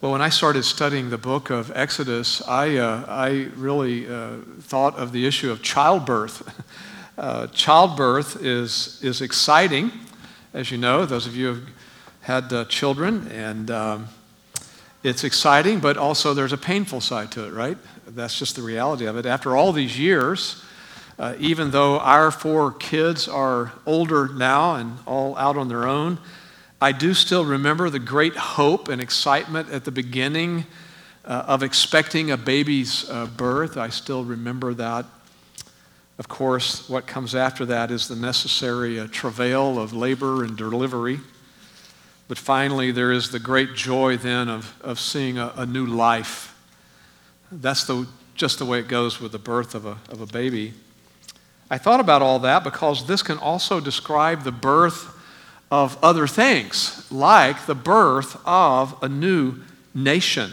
Well, when I started studying the book of Exodus, I really thought of the issue of childbirth. Childbirth is exciting, as you know, those of you who have had children, and it's exciting, but also there's a painful side to it, right? That's just the reality of it. After all these years, even though our 4 kids are older now and all out on their own, I do still remember the great hope and excitement at the beginning of expecting a baby's birth. I still remember that. Of course, what comes after that is the necessary travail of labor and delivery. But finally, there is the great joy then of seeing a new life. That's just the way it goes with the birth of a baby. I thought about all that because this can also describe the birth of other things, like the birth of a new nation.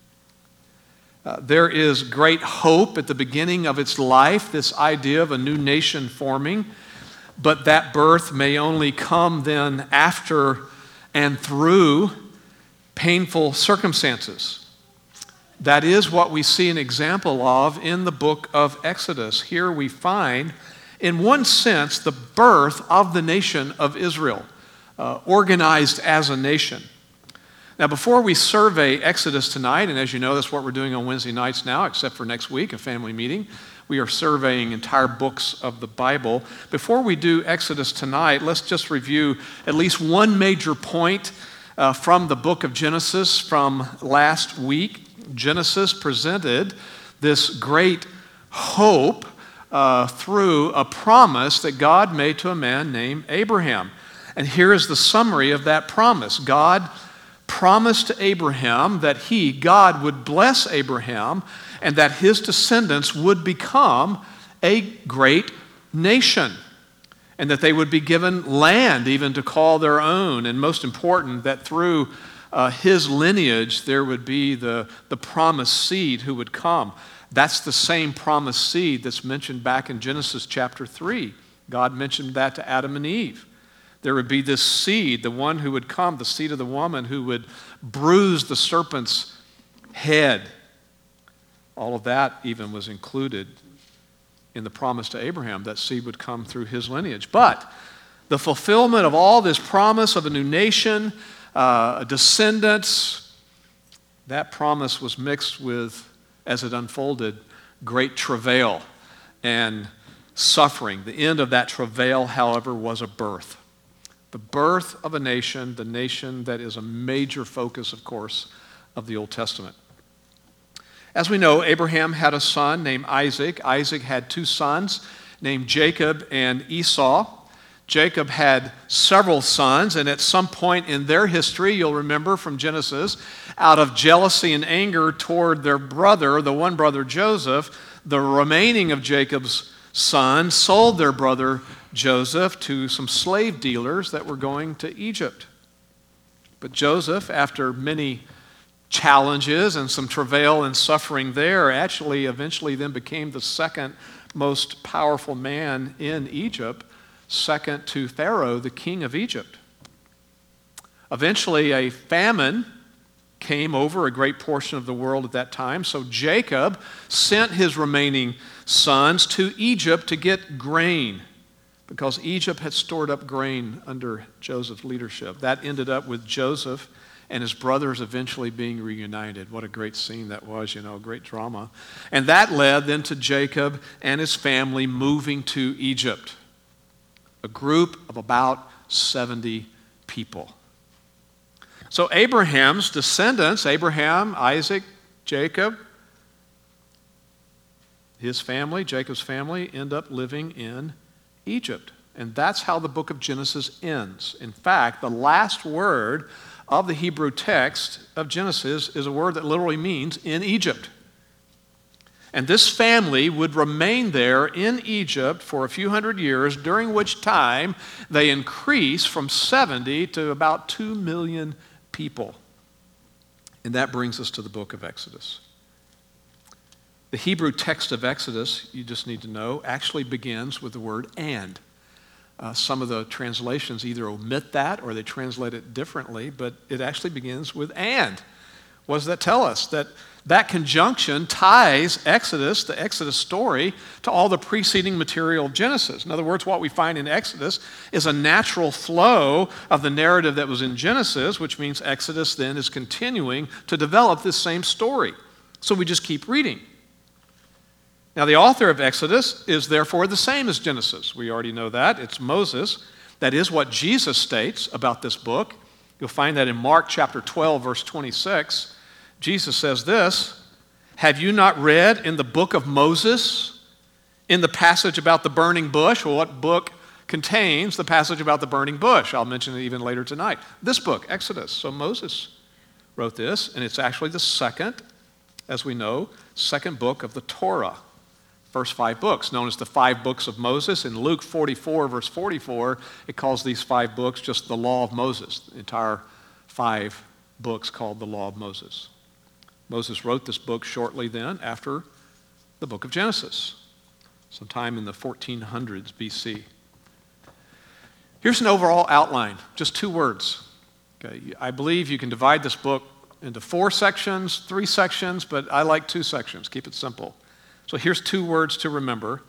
There is great hope at the beginning of its life, this idea of a new nation forming, but that birth may only come then after and through painful circumstances. That is what we see an example of in the book of Exodus. Here we find, in one sense, the birth of the nation of Israel. Organized as a nation. Now, before we survey Exodus tonight, and as you know, that's what we're doing on Wednesday nights now, except for next week, a family meeting. We are surveying entire books of the Bible. Before we do Exodus tonight, let's just review at least one major point from the book of Genesis from last week. Genesis presented this great hope through a promise that God made to a man named Abraham. And here is the summary of that promise. God promised to Abraham that God would bless Abraham and that his descendants would become a great nation and that they would be given land even to call their own. And most important, that through his lineage there would be the promised seed who would come. That's the same promised seed that's mentioned back in Genesis chapter 3. God mentioned that to Adam and Eve. There would be this seed, the one who would come, the seed of the woman who would bruise the serpent's head. All of that even was included in the promise to Abraham, that seed would come through his lineage. But the fulfillment of all this promise of a new nation, descendants, that promise was mixed with, as it unfolded, great travail and suffering. The end of that travail, however, was a birth. The birth of a nation, the nation that is a major focus, of course, of the Old Testament. As we know, Abraham had a son named Isaac. Isaac had 2 sons named Jacob and Esau. Jacob had several sons, and at some point in their history, you'll remember from Genesis, out of jealousy and anger toward their brother, the one brother Joseph, the remaining of Jacob's sons sold their brother Joseph to some slave dealers that were going to Egypt. But Joseph, after many challenges and some travail and suffering there, actually eventually then became the second most powerful man in Egypt, second to Pharaoh, the king of Egypt. Eventually a famine came over a great portion of the world at that time, so Jacob sent his remaining sons to Egypt to get grain, because Egypt had stored up grain under Joseph's leadership. That ended up with Joseph and his brothers eventually being reunited. What a great scene that was, great drama. And that led then to Jacob and his family moving to Egypt, a group of about 70 people. So Abraham's descendants, Abraham, Isaac, Jacob, his family, Jacob's family, end up living in Egypt. And that's how the book of Genesis ends. In fact, the last word of the Hebrew text of Genesis is a word that literally means in Egypt. And this family would remain there in Egypt for a few hundred years, during which time they increase from 70 to about 2 million people. And that brings us to the book of Exodus. The Hebrew text of Exodus, you just need to know, actually begins with the word and. Some of the translations either omit that or they translate it differently, but it actually begins with and, What does that tell us? That conjunction ties Exodus, the Exodus story, to all the preceding material of Genesis. In other words, what we find in Exodus is a natural flow of the narrative that was in Genesis, which means Exodus then is continuing to develop this same story. So we just keep reading. Now, the author of Exodus is therefore the same as Genesis. We already know that. It's Moses. That is what Jesus states about this book. You'll find that in Mark chapter 12, verse 26. Jesus says this, "Have you not read in the book of Moses, in the passage about the burning bush?" Well, what book contains the passage about the burning bush? I'll mention it even later tonight. This book, Exodus. So Moses wrote this, and it's actually the second, as we know, second book of the Torah. First 5 books, known as the 5 books of Moses. In Luke 44, verse 44, it calls these 5 books just the law of Moses, the entire 5 books called the law of Moses. Moses wrote this book shortly then after the book of Genesis, sometime in the 1400s BC. Here's an overall outline, just 2 words. Okay, I believe you can divide this book into 4 sections, 3 sections, but I like 2 sections. Keep it simple. So here's 2 words to remember: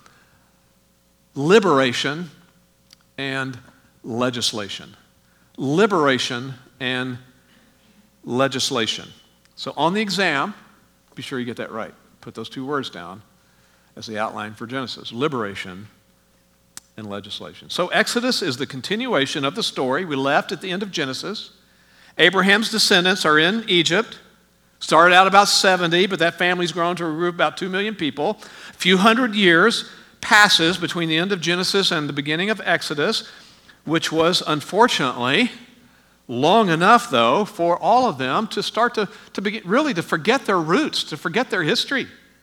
liberation and legislation. Liberation and legislation. So on the exam, be sure you get that right. Put those 2 words down as the outline for Genesis: liberation and legislation. So Exodus is the continuation of the story we left at the end of Genesis. Abraham's descendants are in Egypt. Started out about 70, but that family's grown to a group of about 2 million people. A few hundred years passes between the end of Genesis and the beginning of Exodus, which was unfortunately long enough, though, for all of them to start to begin really to forget their roots, to forget their history.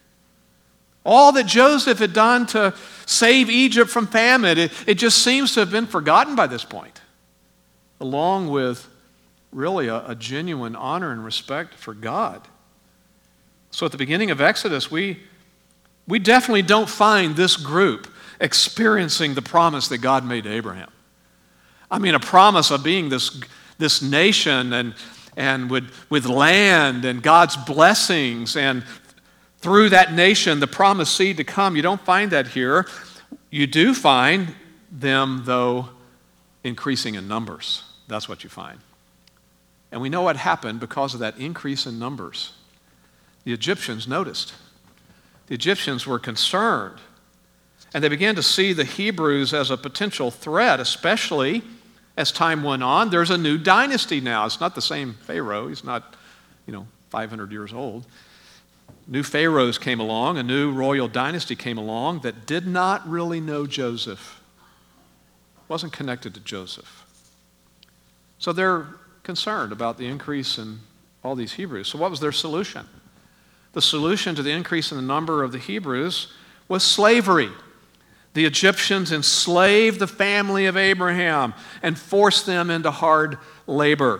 All that Joseph had done to save Egypt from famine, it just seems to have been forgotten by this point, along with really a genuine honor and respect for God. So at the beginning of Exodus, we definitely don't find this group experiencing the promise that God made to Abraham. I mean, a promise of being this nation and with land and God's blessings, and through that nation, the promised seed to come. You don't find that here. You do find them, though, increasing in numbers. That's what you find. And we know what happened because of that increase in numbers. The Egyptians noticed. The Egyptians were concerned. And they began to see the Hebrews as a potential threat, especially as time went on. There's a new dynasty now. It's not the same Pharaoh. He's not, 500 years old. New pharaohs came along. A new royal dynasty came along that did not really know Joseph. Wasn't connected to Joseph. So they're concerned about the increase in all these Hebrews. So what was their solution? The solution to the increase in the number of the Hebrews was slavery. The Egyptians enslaved the family of Abraham and forced them into hard labor.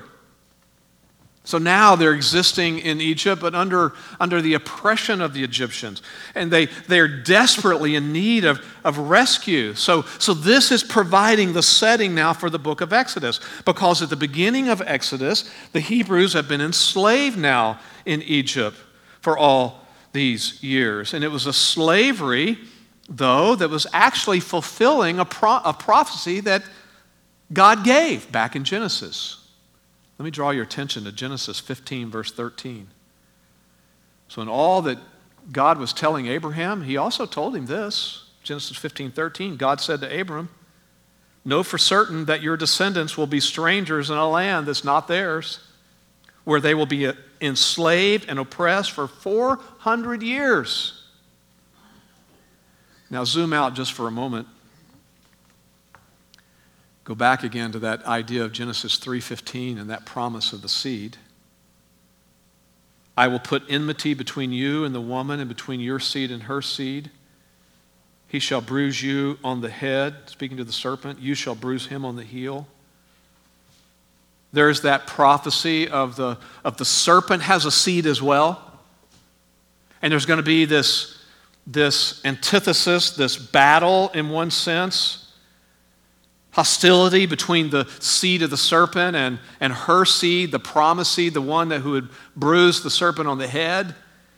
So now they're existing in Egypt, but under the oppression of the Egyptians. And they're desperately in need of rescue. So this is providing the setting now for the book of Exodus. Because at the beginning of Exodus, the Hebrews have been enslaved now in Egypt for all these years. And it was a slavery, though, that was actually fulfilling a prophecy that God gave back in Genesis. Let me draw your attention to Genesis 15, verse 13. So in all that God was telling Abraham, he also told him this. Genesis 15, 13, God said to Abram, "Know for certain that your descendants will be strangers in a land that's not theirs, where they will be enslaved and oppressed for 400 years. Now zoom out just for a moment. Go back again to that idea of Genesis 3:15 and that promise of the seed. I will put enmity between you and the woman, and between your seed and her seed. He shall bruise you on the head, speaking to the serpent. You shall bruise him on the heel. There's that prophecy of the serpent has a seed as well. And there's going to be this antithesis, this battle in one sense. hostility between the seed of the serpent and her seed, the promised seed, the one who would bruise the serpent on the head.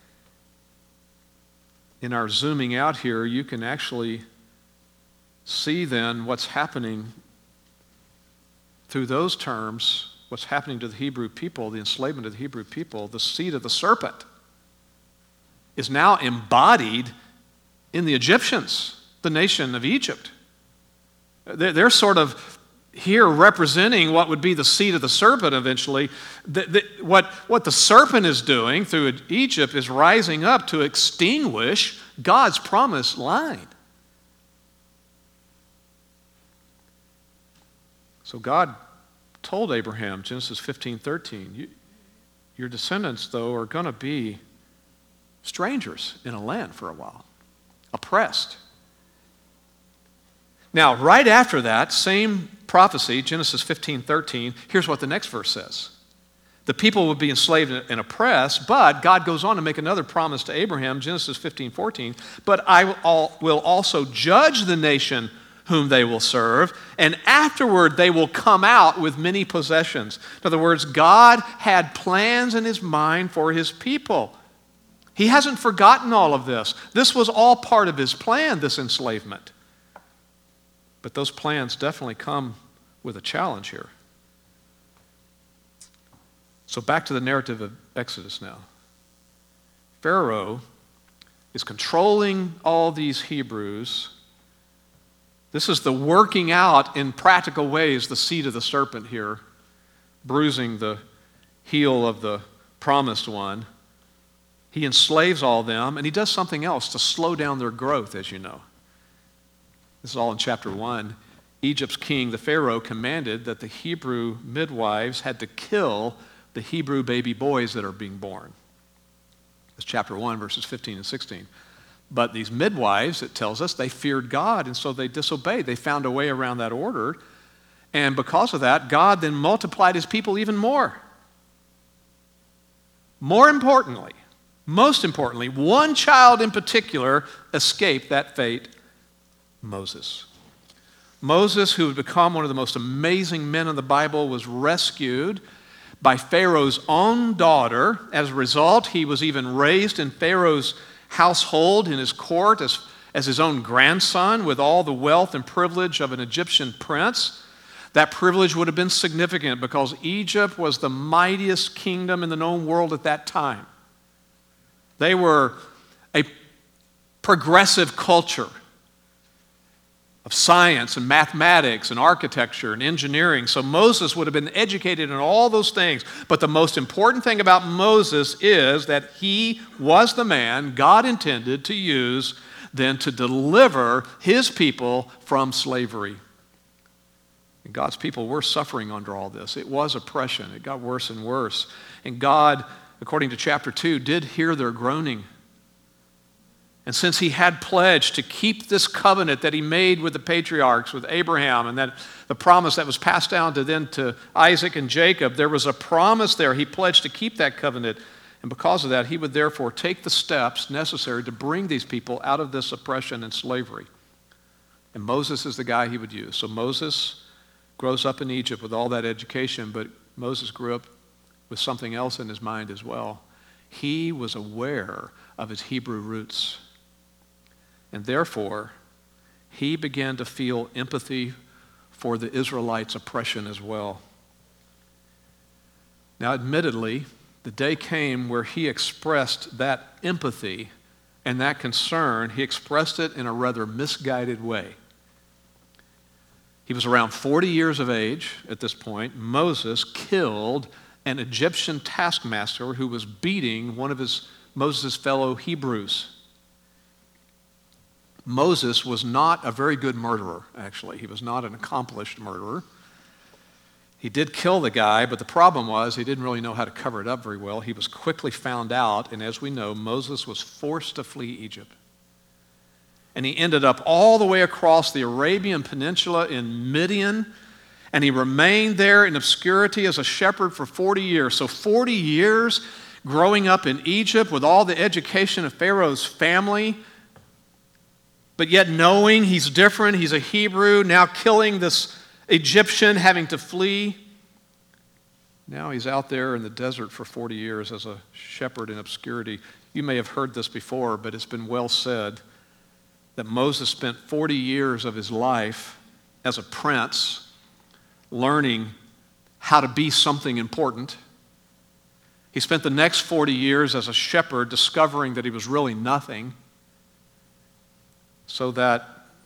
In our zooming out here, you can actually see then what's happening through those terms, what's happening to the Hebrew people, the enslavement of the Hebrew people. The seed of the serpent is now embodied in the Egyptians, the nation of Egypt. They're sort of here representing what would be the seed of the serpent eventually. What the serpent is doing through Egypt is rising up to extinguish God's promised line. So God told Abraham, Genesis 15:13, your descendants, though, are going to be strangers in a land for a while, oppressed. Now, right after that, same prophecy, Genesis 15:13, here's what the next verse says. The people would be enslaved and oppressed, but God goes on to make another promise to Abraham, Genesis 15:14, but I will also judge the nation whom they will serve, and afterward they will come out with many possessions. In other words, God had plans in his mind for his people. He hasn't forgotten all of this. This was all part of his plan, this enslavement. But those plans definitely come with a challenge here. So back to the narrative of Exodus now. Pharaoh is controlling all these Hebrews. This is the working out in practical ways the seed of the serpent here, bruising the heel of the promised one. He enslaves all them, and he does something else to slow down their growth, as you know. This is all in chapter 1. Egypt's king, the Pharaoh, commanded that the Hebrew midwives had to kill the Hebrew baby boys that are being born. That's chapter 1, verses 15 and 16. But these midwives, it tells us, they feared God, and so they disobeyed. They found a way around that order. And because of that, God then multiplied his people even more. More importantly, most importantly, one child in particular escaped that fate: Moses. Moses, who had become one of the most amazing men in the Bible, was rescued by Pharaoh's own daughter. As a result, he was even raised in Pharaoh's household, in his court, as his own grandson, with all the wealth and privilege of an Egyptian prince. That privilege would have been significant because Egypt was the mightiest kingdom in the known world at that time. They were a progressive culture of science and mathematics and architecture and engineering. So Moses would have been educated in all those things. But the most important thing about Moses is that he was the man God intended to use then to deliver his people from slavery. And God's people were suffering under all this. It was oppression. It got worse and worse. And God, according to chapter 2, did hear their groaning. And since he had pledged to keep this covenant that he made with the patriarchs, with Abraham, and that the promise that was passed down to Isaac and Jacob, there was a promise there. He pledged to keep that covenant. And because of that, he would therefore take the steps necessary to bring these people out of this oppression and slavery. And Moses is the guy he would use. So Moses grows up in Egypt with all that education, but Moses grew up with something else in his mind as well. He was aware of his Hebrew roots. And therefore, he began to feel empathy for the Israelites' oppression as well. Now, admittedly, the day came where he expressed that empathy and that concern. He expressed it in a rather misguided way. He was around 40 years of age at this point. Moses killed an Egyptian taskmaster who was beating one of Moses' fellow Hebrews. Moses was not a very good murderer, actually. He was not an accomplished murderer. He did kill the guy, but the problem was he didn't really know how to cover it up very well. He was quickly found out, and as we know, Moses was forced to flee Egypt. And he ended up all the way across the Arabian Peninsula in Midian, and he remained there in obscurity as a shepherd for 40 years. So 40 years growing up in Egypt with all the education of Pharaoh's family, but yet knowing he's different, he's a Hebrew, now killing this Egyptian having to flee. Now he's out there in the desert for 40 years as a shepherd in obscurity. You may have heard this before, but it's been well said that Moses spent 40 years of his life as a prince learning how to be something important. He spent the next 40 years as a shepherd discovering that he was really nothing, so that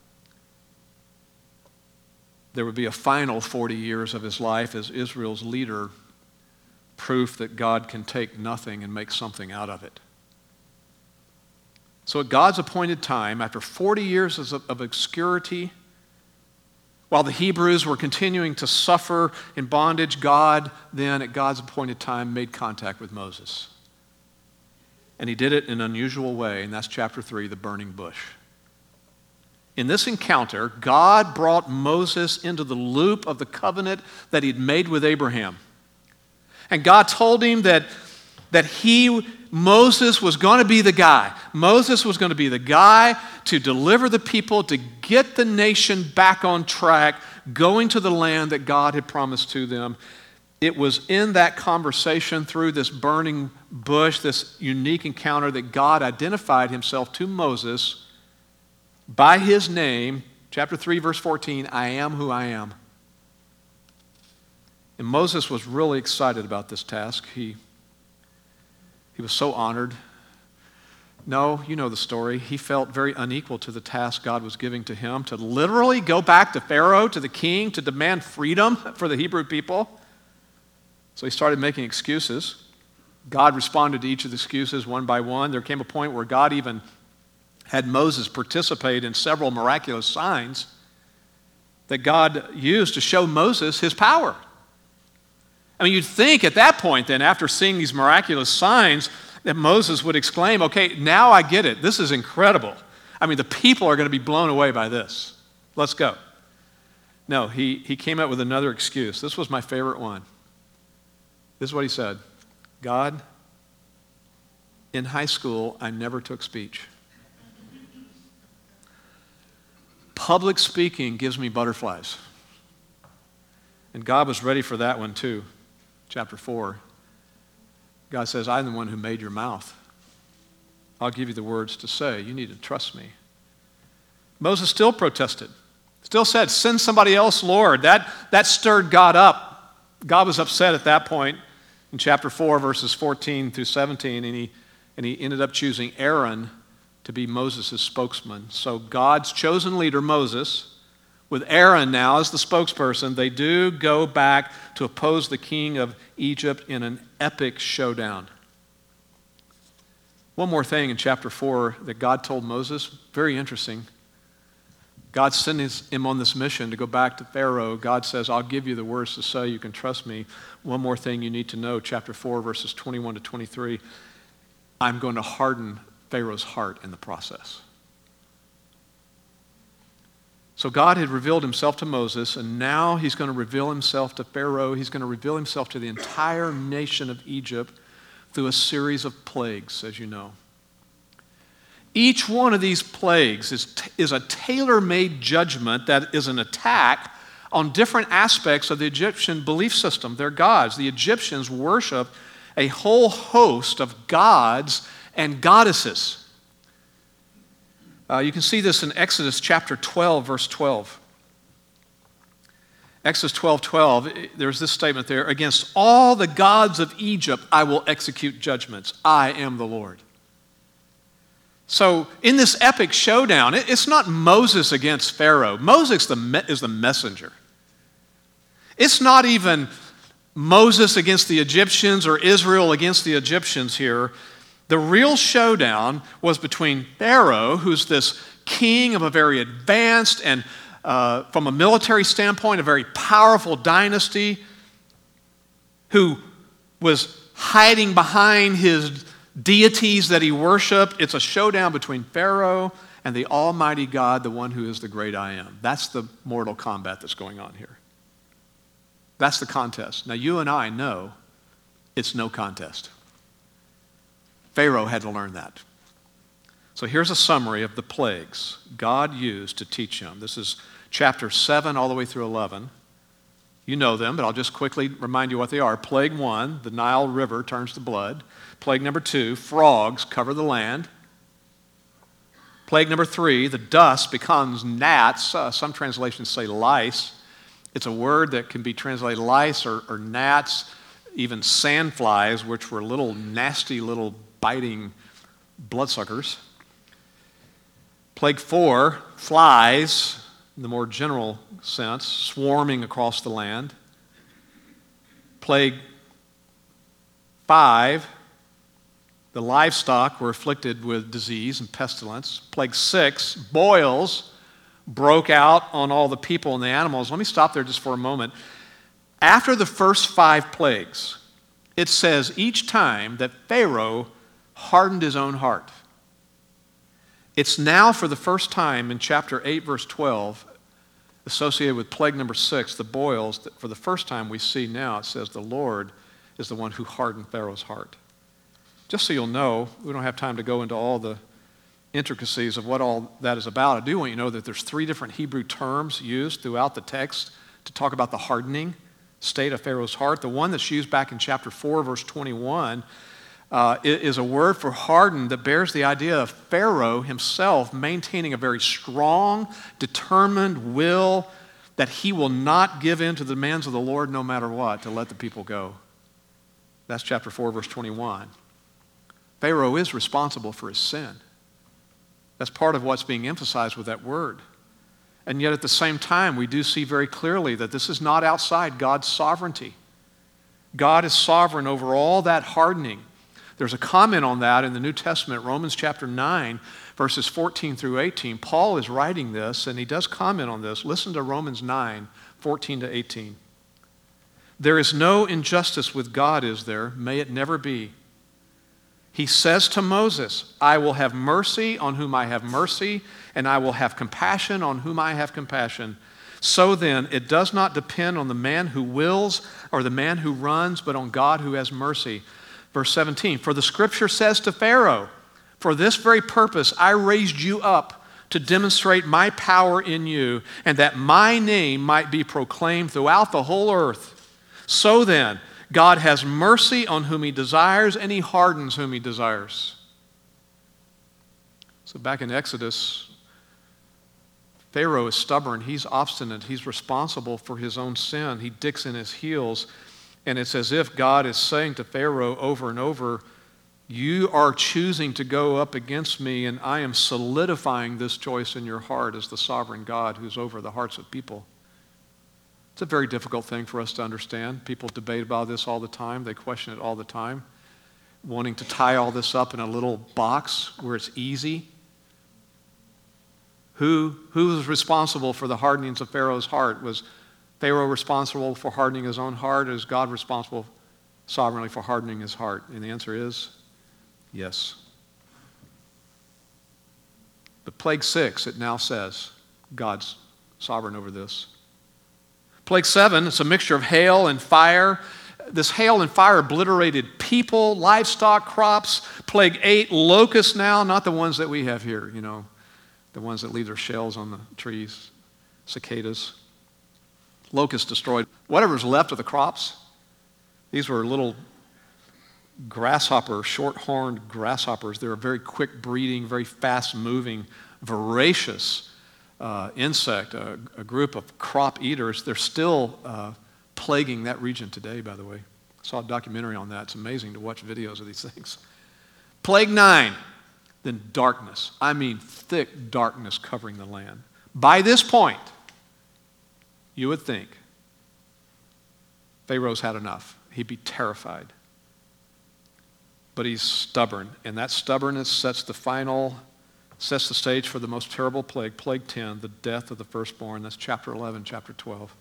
there would be a final 40 years of his life as Israel's leader, proof that God can take nothing and make something out of it. So at God's appointed time, after 40 years of obscurity, while the Hebrews were continuing to suffer in bondage, God then, at God's appointed time, made contact with Moses. And he did it in an unusual way, and that's chapter 3, the burning bush. In this encounter, God brought Moses into the loop of the covenant that he'd made with Abraham. And God told him that Moses was going to be the guy. Moses was going to be the guy to deliver the people, to get the nation back on track, going to the land that God had promised to them. It was in that conversation through this burning bush, this unique encounter, that God identified himself to Moses by his name. Chapter 3, verse 14, I am who I am. And Moses was really excited about this task. He was so honored. No, you know the story. He felt very unequal to the task God was giving to him to literally go back to Pharaoh, to the king, to demand freedom for the Hebrew people. So he started making excuses. God responded to each of the excuses one by one. There came a point where God even had Moses participate in several miraculous signs that God used to show Moses his power. I mean, you'd think at that point then, after seeing these miraculous signs, that Moses would exclaim, okay, now I get it. This is incredible. I mean, the people are going to be blown away by this. Let's go. No, he came up with another excuse. This was my favorite one. This is what he said. God, in high school, I never took speech. Public speaking gives me butterflies. And God was ready for that one too. Chapter 4. God says, I'm the one who made your mouth. I'll give you the words to say. You need to trust me. Moses still protested. Still said, send somebody else, Lord. That stirred God up. God was upset at that point in chapter 4, verses 14 through 17, and he ended up choosing Aaron to be Moses' spokesman. So God's chosen leader, Moses, with Aaron now as the spokesperson, they do go back to oppose the king of Egypt in an epic showdown. One more thing in chapter 4 that God told Moses, very interesting. God sending him on this mission to go back to Pharaoh. God says, I'll give you the words to say. You can trust me. One more thing you need to know, chapter 4, verses 21 to 23. I'm going to harden Pharaoh's heart in the process. So God had revealed himself to Moses, and now he's going to reveal himself to Pharaoh. He's going to reveal himself to the entire nation of Egypt through a series of plagues, as you know. Each one of these plagues is a tailor-made judgment that is an attack on different aspects of the Egyptian belief system, their gods. The Egyptians worship a whole host of gods and goddesses. You can see this in Exodus chapter 12, verse 12. Exodus 12:12, there's this statement there, against all the gods of Egypt I will execute judgments. I am the Lord. So in this epic showdown, it's not Moses against Pharaoh. Moses is the messenger. It's not even Moses against the Egyptians or Israel against the Egyptians here. The real showdown was between Pharaoh, who's this king of a very advanced and, from a military standpoint, a very powerful dynasty, who was hiding behind his deities that he worshiped. It's a showdown between Pharaoh and the Almighty God, the one who is the great I am. That's the mortal combat that's going on here. That's the contest. Now, you and I know it's no contest. Pharaoh had to learn that. So here's a summary of the plagues God used to teach him. This is chapter 7 all the way through 11. You know them, but I'll just quickly remind you what they are. Plague 1, the Nile River turns to blood. Plague number 2, frogs cover the land. Plague number 3, the dust becomes gnats. Some translations say lice. It's a word that can be translated lice or gnats, even sandflies, which were little nasty little biting bloodsuckers. Plague 4, flies, in the more general sense, swarming across the land. Plague 5, the livestock were afflicted with disease and pestilence. Plague 6, boils broke out on all the people and the animals. Let me stop there just for a moment. After the first 5 plagues, it says each time that Pharaoh hardened his own heart. It's now for the first time in chapter 8, verse 12, associated with plague number 6, the boils, that for the first time we see now it says the Lord is the one who hardened Pharaoh's heart. Just so you'll know, we don't have time to go into all the intricacies of what all that is about. I do want you to know that there's 3 different Hebrew terms used throughout the text to talk about the hardening state of Pharaoh's heart. The one that's used back in chapter 4, verse 21, is a word for hardened that bears the idea of Pharaoh himself maintaining a very strong, determined will that he will not give in to the demands of the Lord no matter what to let the people go. That's chapter 4, verse 21. Pharaoh is responsible for his sin. That's part of what's being emphasized with that word. And yet at the same time, we do see very clearly that this is not outside God's sovereignty. God is sovereign over all that hardening. There's a comment on that in the New Testament, Romans chapter 9, verses 14 through 18. Paul is writing this, and he does comment on this. Listen to Romans 9, 14 to 18. There is no injustice with God, is there? May it never be. He says to Moses, I will have mercy on whom I have mercy, and I will have compassion on whom I have compassion. So then, it does not depend on the man who wills or the man who runs, but on God who has mercy. Verse 17, for the scripture says to Pharaoh, for this very purpose I raised you up to demonstrate my power in you, and that my name might be proclaimed throughout the whole earth. So then, God has mercy on whom he desires, and he hardens whom he desires. So back in Exodus, Pharaoh is stubborn, he's obstinate, he's responsible for his own sin. He digs in his heels, and it's as if God is saying to Pharaoh over and over, you are choosing to go up against me, and I am solidifying this choice in your heart as the sovereign God who's over the hearts of people. It's a very difficult thing for us to understand. People debate about this all the time. They question it all the time, wanting to tie all this up in a little box where it's easy. Who was responsible for the hardenings of Pharaoh's heart? Was Pharaoh responsible for hardening his own heart, or is God responsible sovereignly for hardening his heart? And the answer is yes. But plague 6, it now says, God's sovereign over this. Plague 7, it's a mixture of hail and fire. This hail and fire obliterated people, livestock, crops. Plague 8, locusts now, not the ones that we have here, the ones that leave their shells on the trees, cicadas. Locusts destroyed whatever's left of the crops. These were little grasshopper, short-horned grasshoppers. They're a very quick breeding, very fast-moving, voracious insect, a group of crop eaters. They're still plaguing that region today, by the way. I saw a documentary on that. It's amazing to watch videos of these things. Plague 9, then darkness. I mean thick darkness covering the land. By this point, you would think Pharaoh's had enough. He'd be terrified. But he's stubborn, and that stubbornness sets the stage for the most terrible plague, plague 10, the death of the firstborn. That's chapter 11, chapter 12.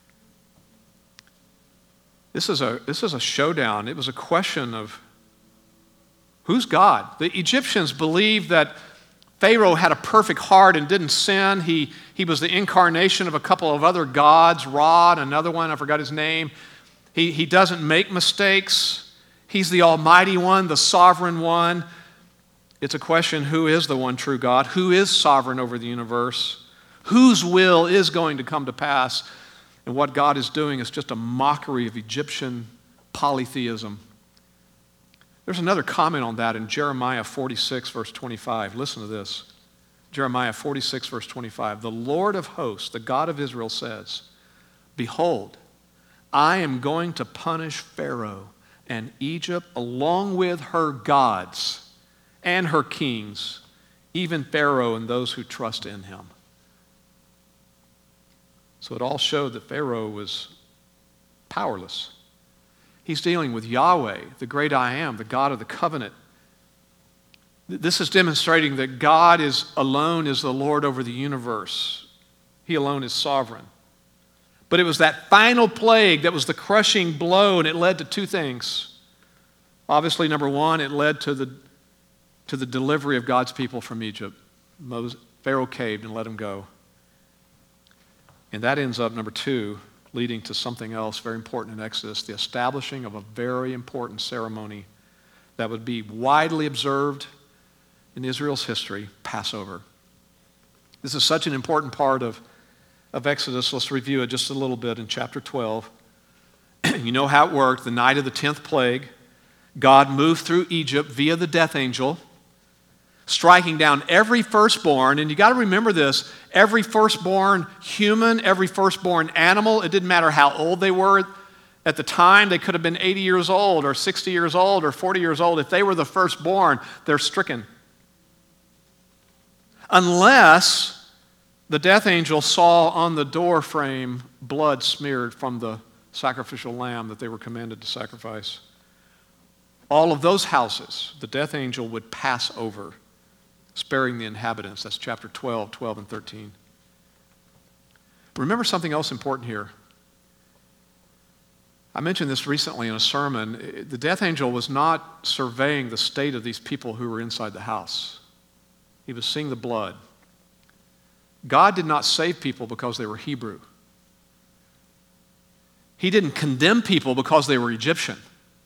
This is a showdown. It was a question of who's God? The Egyptians believed that Pharaoh had a perfect heart and didn't sin. He was the incarnation of a couple of other gods, Ra, another one, I forgot his name. He doesn't make mistakes. He's the almighty one, the sovereign one. It's a question, who is the one true God? Who is sovereign over the universe? Whose will is going to come to pass? And what God is doing is just a mockery of Egyptian polytheism. There's another comment on that in Jeremiah 46, verse 25. Listen to this. Jeremiah 46, verse 25. The Lord of hosts, the God of Israel says, behold, I am going to punish Pharaoh and Egypt along with her gods and her kings, even Pharaoh and those who trust in him. So it all showed that Pharaoh was powerless. He's dealing with Yahweh, the great I am, the God of the covenant. This is demonstrating that God alone is the Lord over the universe. He alone is sovereign. But it was that final plague that was the crushing blow, and it led to two things. Obviously, number one, it led to the delivery of God's people from Egypt. Pharaoh caved and let them go. And that ends up, number two, leading to something else very important in Exodus, the establishing of a very important ceremony that would be widely observed in Israel's history, Passover. This is such an important part of Exodus. Let's review it just a little bit in chapter 12. You know how it worked. The night of the 10th plague, God moved through Egypt via the death angel, striking down every firstborn. And you got to remember this, every firstborn human, every firstborn animal, it didn't matter how old they were at the time. They could have been 80 years old or 60 years old or 40 years old. If they were the firstborn, they're stricken. Unless the death angel saw on the door frame blood smeared from the sacrificial lamb that they were commanded to sacrifice. All of those houses, the death angel would pass over, sparing the inhabitants. That's chapter 12, 12 and 13. Remember something else important here. I mentioned this recently in a sermon. The death angel was not surveying the state of these people who were inside the house. He was seeing the blood. God did not save people because they were Hebrew. He didn't condemn people because they were Egyptian.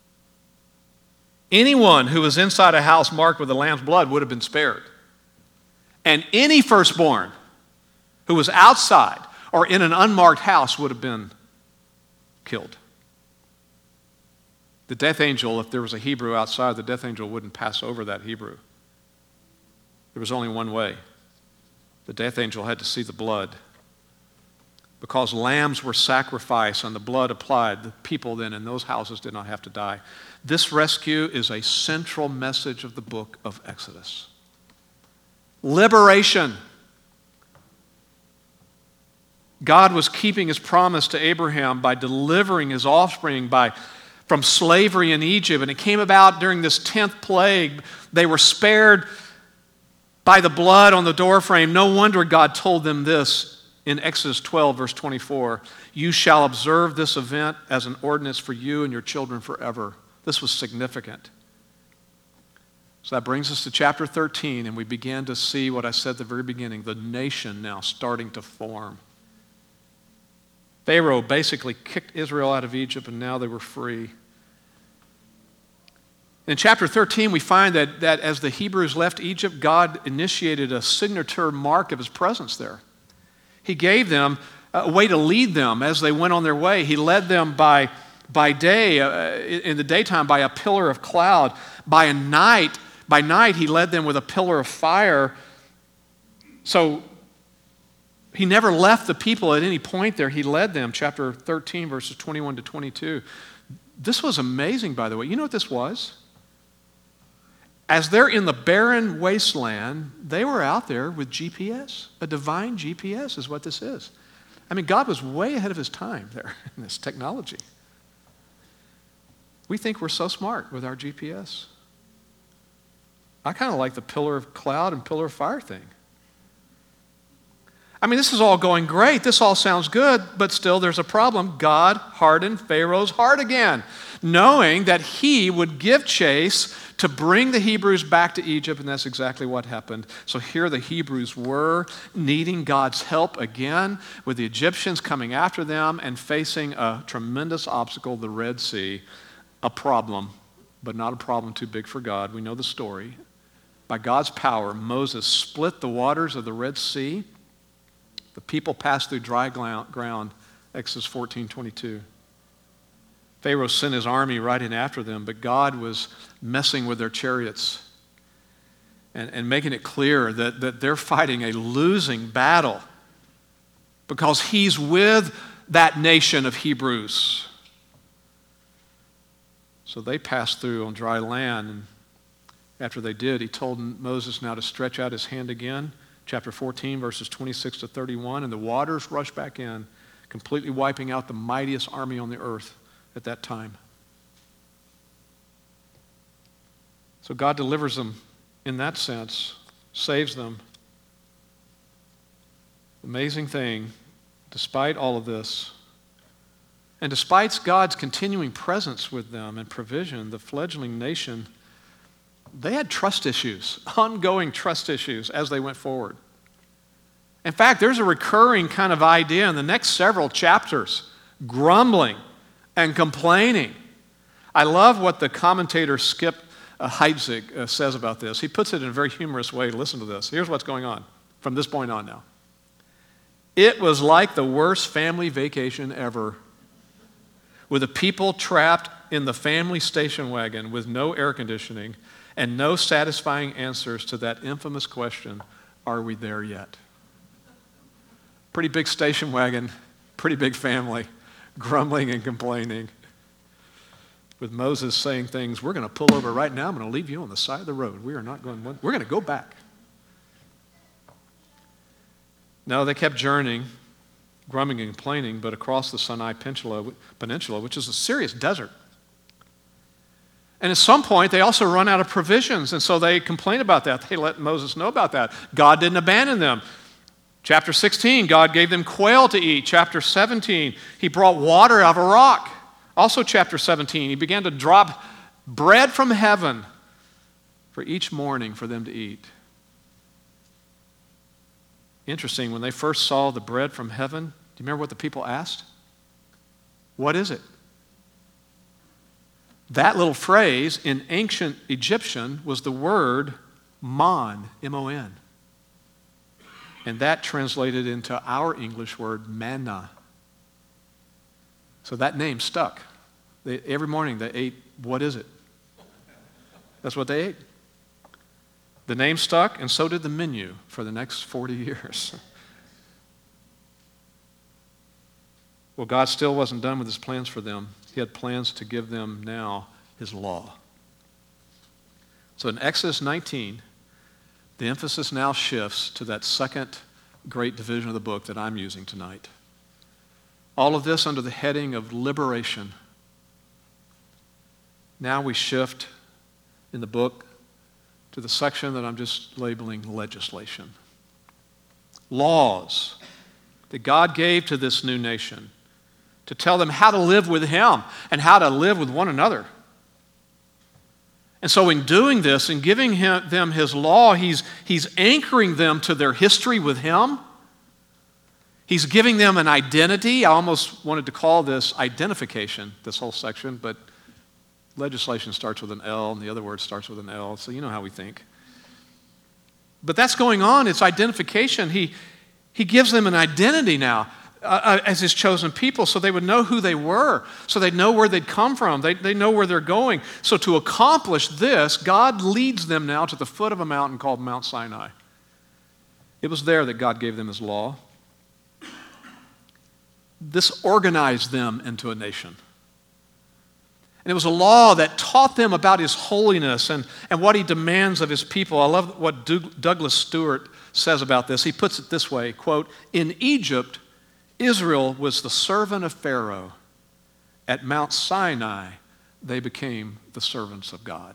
Anyone who was inside a house marked with the lamb's blood would have been spared. And any firstborn who was outside or in an unmarked house would have been killed. The death angel, if there was a Hebrew outside, the death angel wouldn't pass over that Hebrew. There was only one way. The death angel had to see the blood. Because lambs were sacrificed and the blood applied, the people then in those houses did not have to die. This rescue is a central message of the book of Exodus. Liberation. God was keeping his promise to Abraham by delivering his offspring from slavery in Egypt. And it came about during this 10th plague. They were spared by the blood on the doorframe. No wonder God told them this in Exodus 12, verse 24. You shall observe this event as an ordinance for you and your children forever. This was significant. So that brings us to chapter 13, and we began to see what I said at the very beginning, the nation now starting to form. Pharaoh basically kicked Israel out of Egypt, and now they were free. In chapter 13, we find that as the Hebrews left Egypt, God initiated a signature mark of his presence there. He gave them a way to lead them as they went on their way. He led them by day, in the daytime, by a pillar of cloud. By night, he led them with a pillar of fire. So he never left the people at any point there. He led them, chapter 13, verses 21 to 22. This was amazing, by the way. You know what this was? As they're in the barren wasteland, they were out there with GPS. A divine GPS is what this is. I mean, God was way ahead of his time there in this technology. We think we're so smart with our GPS. I kind of like the pillar of cloud and pillar of fire thing. I mean, this is all going great. This all sounds good, but still there's a problem. God hardened Pharaoh's heart again, knowing that he would give chase to bring the Hebrews back to Egypt, and that's exactly what happened. So here the Hebrews were needing God's help again, with the Egyptians coming after them and facing a tremendous obstacle, the Red Sea, a problem, but not a problem too big for God. We know the story. By God's power, Moses split the waters of the Red Sea. The people passed through dry ground Exodus 14:22. Pharaoh sent his army right in after them, but God was messing with their chariots and making it clear that they're fighting a losing battle because he's with that nation of Hebrews. So they passed through on dry land, and after they did, he told Moses now to stretch out his hand again. Chapter 14, verses 26 to 31, and the waters rushed back in, completely wiping out the mightiest army on the earth at that time. So God delivers them in that sense, saves them. Amazing thing, despite all of this, and despite God's continuing presence with them and provision, the fledgling nation, they had trust issues, ongoing trust issues as they went forward. In fact, there's a recurring kind of idea in the next several chapters, grumbling and complaining. I love what the commentator Skip Heitzig says about this. He puts it in a very humorous way. Listen to this. Here's what's going on from this point on now. It was like the worst family vacation ever, with the people trapped in the family station wagon with no air conditioning and no satisfying answers to that infamous question, are we there yet? Pretty big station wagon, pretty big family, grumbling and complaining, with Moses saying things, we're going to pull over right now, I'm going to leave you on the side of the road. We are not going, we're going to go back. No, they kept journeying, grumbling and complaining, but across the Sinai Peninsula, which is a serious desert. And at some point, they also run out of provisions, and so they complain about that. They let Moses know about that. God didn't abandon them. Chapter 16, God gave them quail to eat. Chapter 17, he brought water out of a rock. Also chapter 17, he began to drop bread from heaven for each morning for them to eat. Interesting, when they first saw the bread from heaven, do you remember what the people asked? What is it? That little phrase in ancient Egyptian was the word mon, M-O-N. And that translated into our English word manna. So that name stuck. Every morning they ate, what is it? That's what they ate. The name stuck, and so did the menu for the next 40 years. Well, God still wasn't done with his plans for them. He had plans to give them now his law. So in Exodus 19, the emphasis now shifts to that second great division of the book that I'm using tonight. All of this under the heading of liberation. Now we shift in the book to the section that I'm just labeling legislation. Laws that God gave to this new nation to tell them how to live with him and how to live with one another. And so in doing this and giving them his law, he's anchoring them to their history with him. He's giving them an identity. I almost wanted to call this identification, this whole section, but legislation starts with an L and the other word starts with an L, so you know how we think. But that's going on. It's identification. He gives them an identity now as his chosen people so they would know who they were, so they'd know where they'd come from. They know where they're going. So to accomplish this, God leads them now to the foot of a mountain called Mount Sinai. It was there that God gave them his law. This organized them into a nation. And it was a law that taught them about his holiness and what he demands of his people. I love what Douglas Stewart says about this. He puts it this way, quote, in Egypt, Israel was the servant of Pharaoh. At Mount Sinai, they became the servants of God.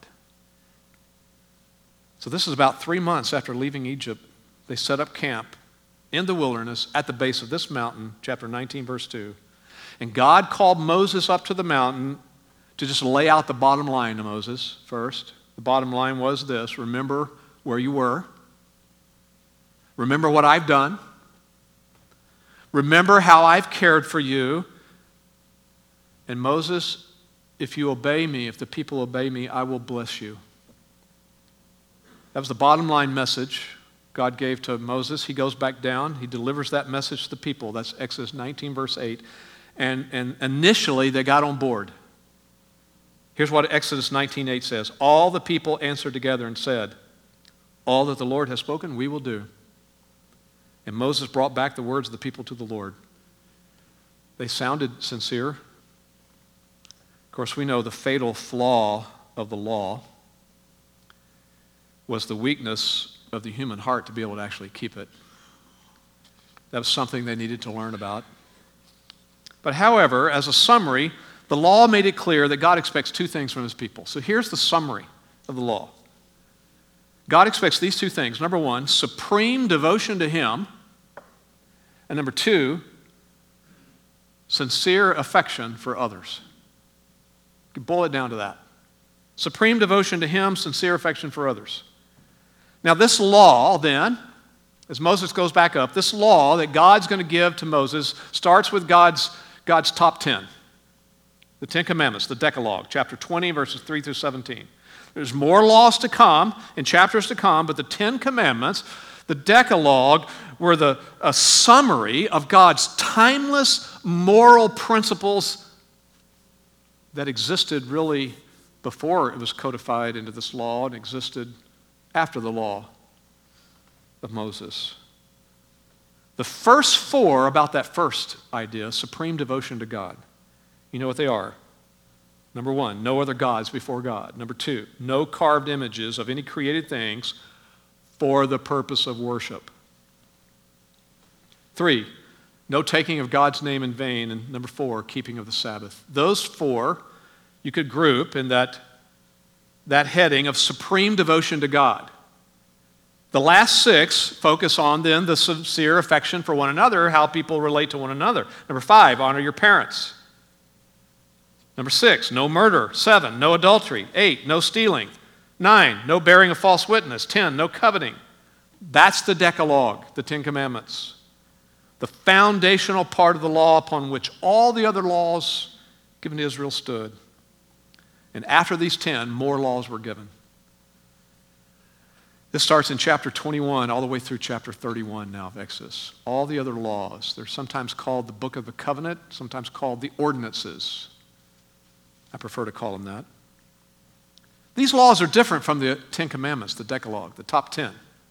So this is about 3 months after leaving Egypt. They set up camp in the wilderness at the base of this mountain, chapter 19, verse 2. And God called Moses up to the mountain to just lay out the bottom line to Moses first. The bottom line was this: remember where you were. Remember what I've done. Remember how I've cared for you. And Moses, if you obey me, if the people obey me, I will bless you. That was the bottom line message God gave to Moses. He goes back down. He delivers that message to the people. That's Exodus 19, verse 8. And initially, they got on board. Here's what Exodus 19:8 says. All the people answered together and said, all that the Lord has spoken, we will do. And Moses brought back the words of the people to the Lord. They sounded sincere. Of course, we know the fatal flaw of the law was the weakness of the human heart to be able to actually keep it. That was something they needed to learn about. But however, as a summary, the law made it clear that God expects two things from his people. So here's the summary of the law. God expects these two things. Number one, supreme devotion to him. And number two, sincere affection for others. You can boil it down to that. Supreme devotion to him, sincere affection for others. Now this law then, as Moses goes back up, this law that God's going to give to Moses starts with God's top 10. The 10 Commandments, the Decalogue, chapter 20, verses 3 through 17. There's more laws to come in chapters to come, but the 10 Commandments, the Decalogue, were a summary of God's timeless moral principles that existed really before it was codified into this law and existed after the law of Moses. The first four about that first idea, supreme devotion to God, you know what they are. Number one, no other gods before God. Number two, no carved images of any created things for the purpose of worship. 3, no taking of God's name in vain. And number 4, keeping of the Sabbath. Those 4 you could group in that heading of supreme devotion to God. The last 6 focus on then the sincere affection for one another, how people relate to one another. Number 5, honor your parents. Number 6, no murder. 7, no adultery. 8, no stealing. 9, no bearing of false witness. 10, no coveting. That's the Decalogue, the 10 Commandments. The foundational part of the law upon which all the other laws given to Israel stood. And after these 10, more laws were given. This starts in chapter 21 all the way through chapter 31 now of Exodus. All the other laws. They're sometimes called the Book of the Covenant, sometimes called the Ordinances. I prefer to call them that. These laws are different from the 10 Commandments, the Decalogue, the top 10.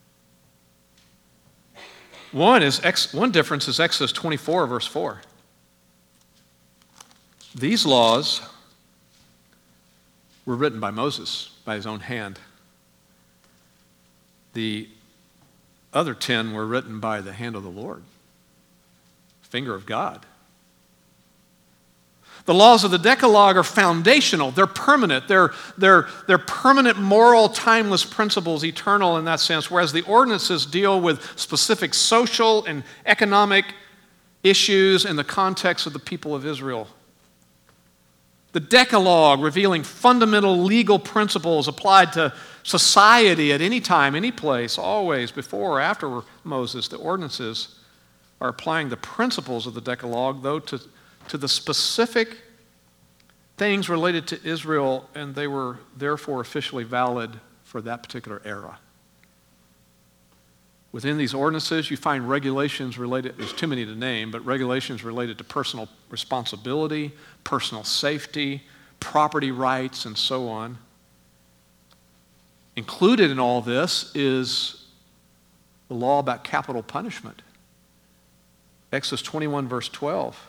One difference is Exodus 24, verse 4. These laws were written by Moses, by his own hand. The other 10 were written by the hand of the Lord, finger of God. The laws of the Decalogue are foundational. They're permanent. They're permanent moral, timeless principles, eternal in that sense, whereas the ordinances deal with specific social and economic issues in the context of the people of Israel. The Decalogue revealing fundamental legal principles applied to society at any time, any place, always, before or after Moses. The ordinances are applying the principles of the Decalogue, though, to the specific things related to Israel, and they were therefore officially valid for that particular era. Within these ordinances, you find regulations related, there's too many to name, but regulations related to personal responsibility, personal safety, property rights, and so on. Included in all this is the law about capital punishment. Exodus 21, verse 12.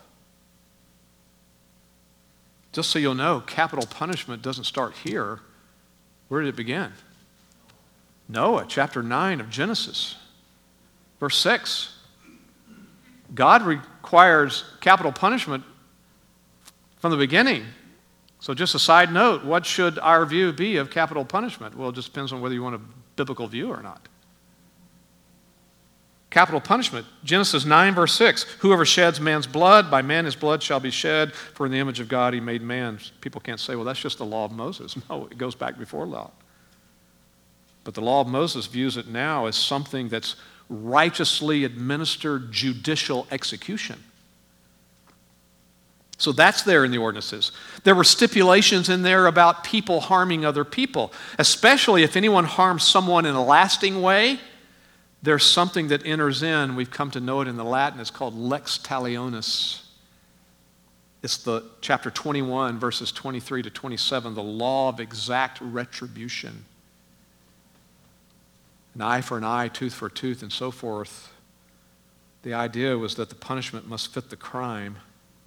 Just so you'll know, capital punishment doesn't start here. Where did it begin? Noah, chapter 9 of Genesis, verse 6. God requires capital punishment from the beginning. So just a side note, what should our view be of capital punishment? Well, it just depends on whether you want a biblical view or not. Capital punishment, Genesis 9, verse 6. Whoever sheds man's blood, by man his blood shall be shed, for in the image of God he made man. People can't say, well, that's just the law of Moses. No, it goes back before law. But the law of Moses views it now as something that's righteously administered judicial execution. So that's there in the ordinances. There were stipulations in there about people harming other people, especially if anyone harms someone in a lasting way. There's something that enters in. We've come to know it in the Latin. It's called lex talionis. It's the chapter 21, verses 23 to 27, the law of exact retribution. An eye for an eye, tooth for a tooth, and so forth. The idea was that the punishment must fit the crime.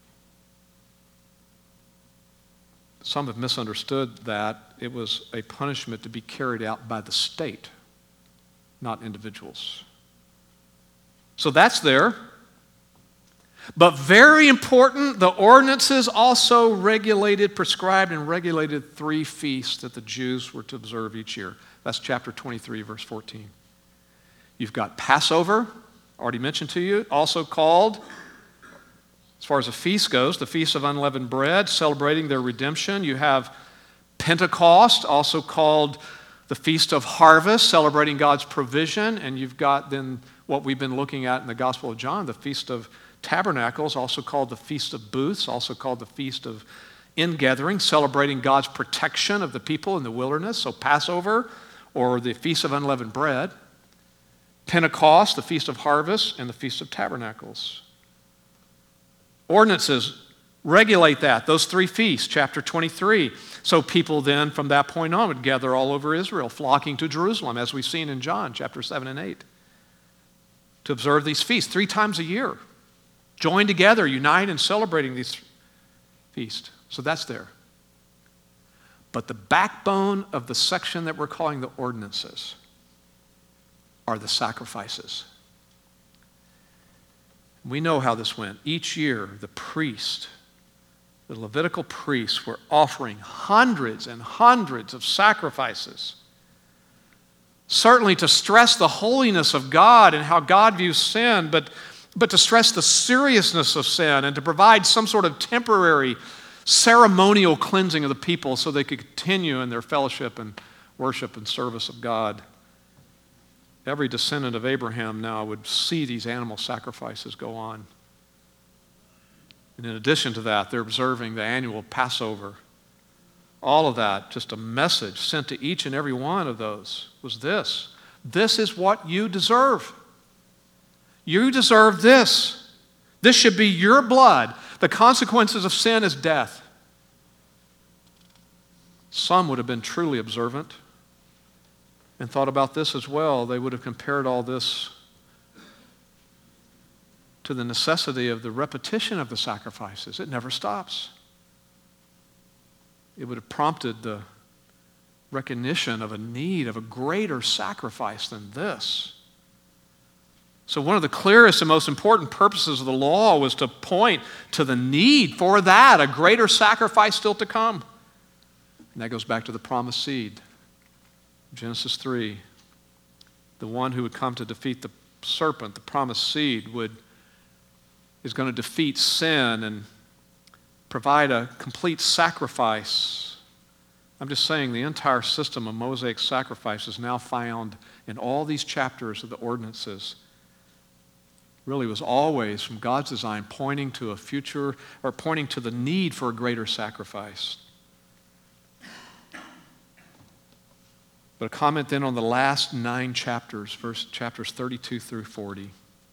Some have misunderstood that it was a punishment to be carried out by the state, not individuals. So that's there. But very important, the ordinances also prescribed and regulated 3 feasts that the Jews were to observe each year. That's chapter 23, verse 14. You've got Passover, already mentioned to you, also called, as far as a feast goes, the Feast of Unleavened Bread, celebrating their redemption. You have Pentecost, also called the Feast of Harvest, celebrating God's provision. And you've got then what we've been looking at in the Gospel of John, the Feast of Tabernacles, also called the Feast of Booths, also called the Feast of Ingathering, celebrating God's protection of the people in the wilderness. So Passover, or the Feast of Unleavened Bread. Pentecost, the Feast of Harvest, and the Feast of Tabernacles. Ordinances regulate that, those 3 feasts, chapter 23. So people then, from that point on, would gather all over Israel, flocking to Jerusalem, as we've seen in John, chapter 7 and 8, to observe these feasts 3 times a year. Join together, unite in celebrating these feasts. So that's there. But the backbone of the section that we're calling the ordinances are the sacrifices. We know how this went. Each year, the Levitical priests were offering hundreds and hundreds of sacrifices. Certainly to stress the holiness of God and how God views sin, but to stress the seriousness of sin and to provide some sort of temporary ceremonial cleansing of the people so they could continue in their fellowship and worship and service of God. Every descendant of Abraham now would see these animal sacrifices go on. And in addition to that, they're observing the annual Passover. All of that, just a message sent to each and every one of those was this. This is what you deserve. You deserve this. This should be your blood. The consequences of sin is death. Some would have been truly observant and thought about this as well. They would have compared all this to the necessity of the repetition of the sacrifices. It never stops. It would have prompted the recognition of a need of a greater sacrifice than this. So one of the clearest and most important purposes of the law was to point to the need for that, a greater sacrifice still to come. And that goes back to the promised seed. Genesis 3. The one who would come to defeat the serpent, the promised seed, is going to defeat sin and provide a complete sacrifice. I'm just saying the entire system of Mosaic sacrifice is now found in all these chapters of the ordinances. Really was always, from God's design, pointing to a future, or pointing to the need for a greater sacrifice. But a comment then on the last 9 chapters, chapters 32 through 40.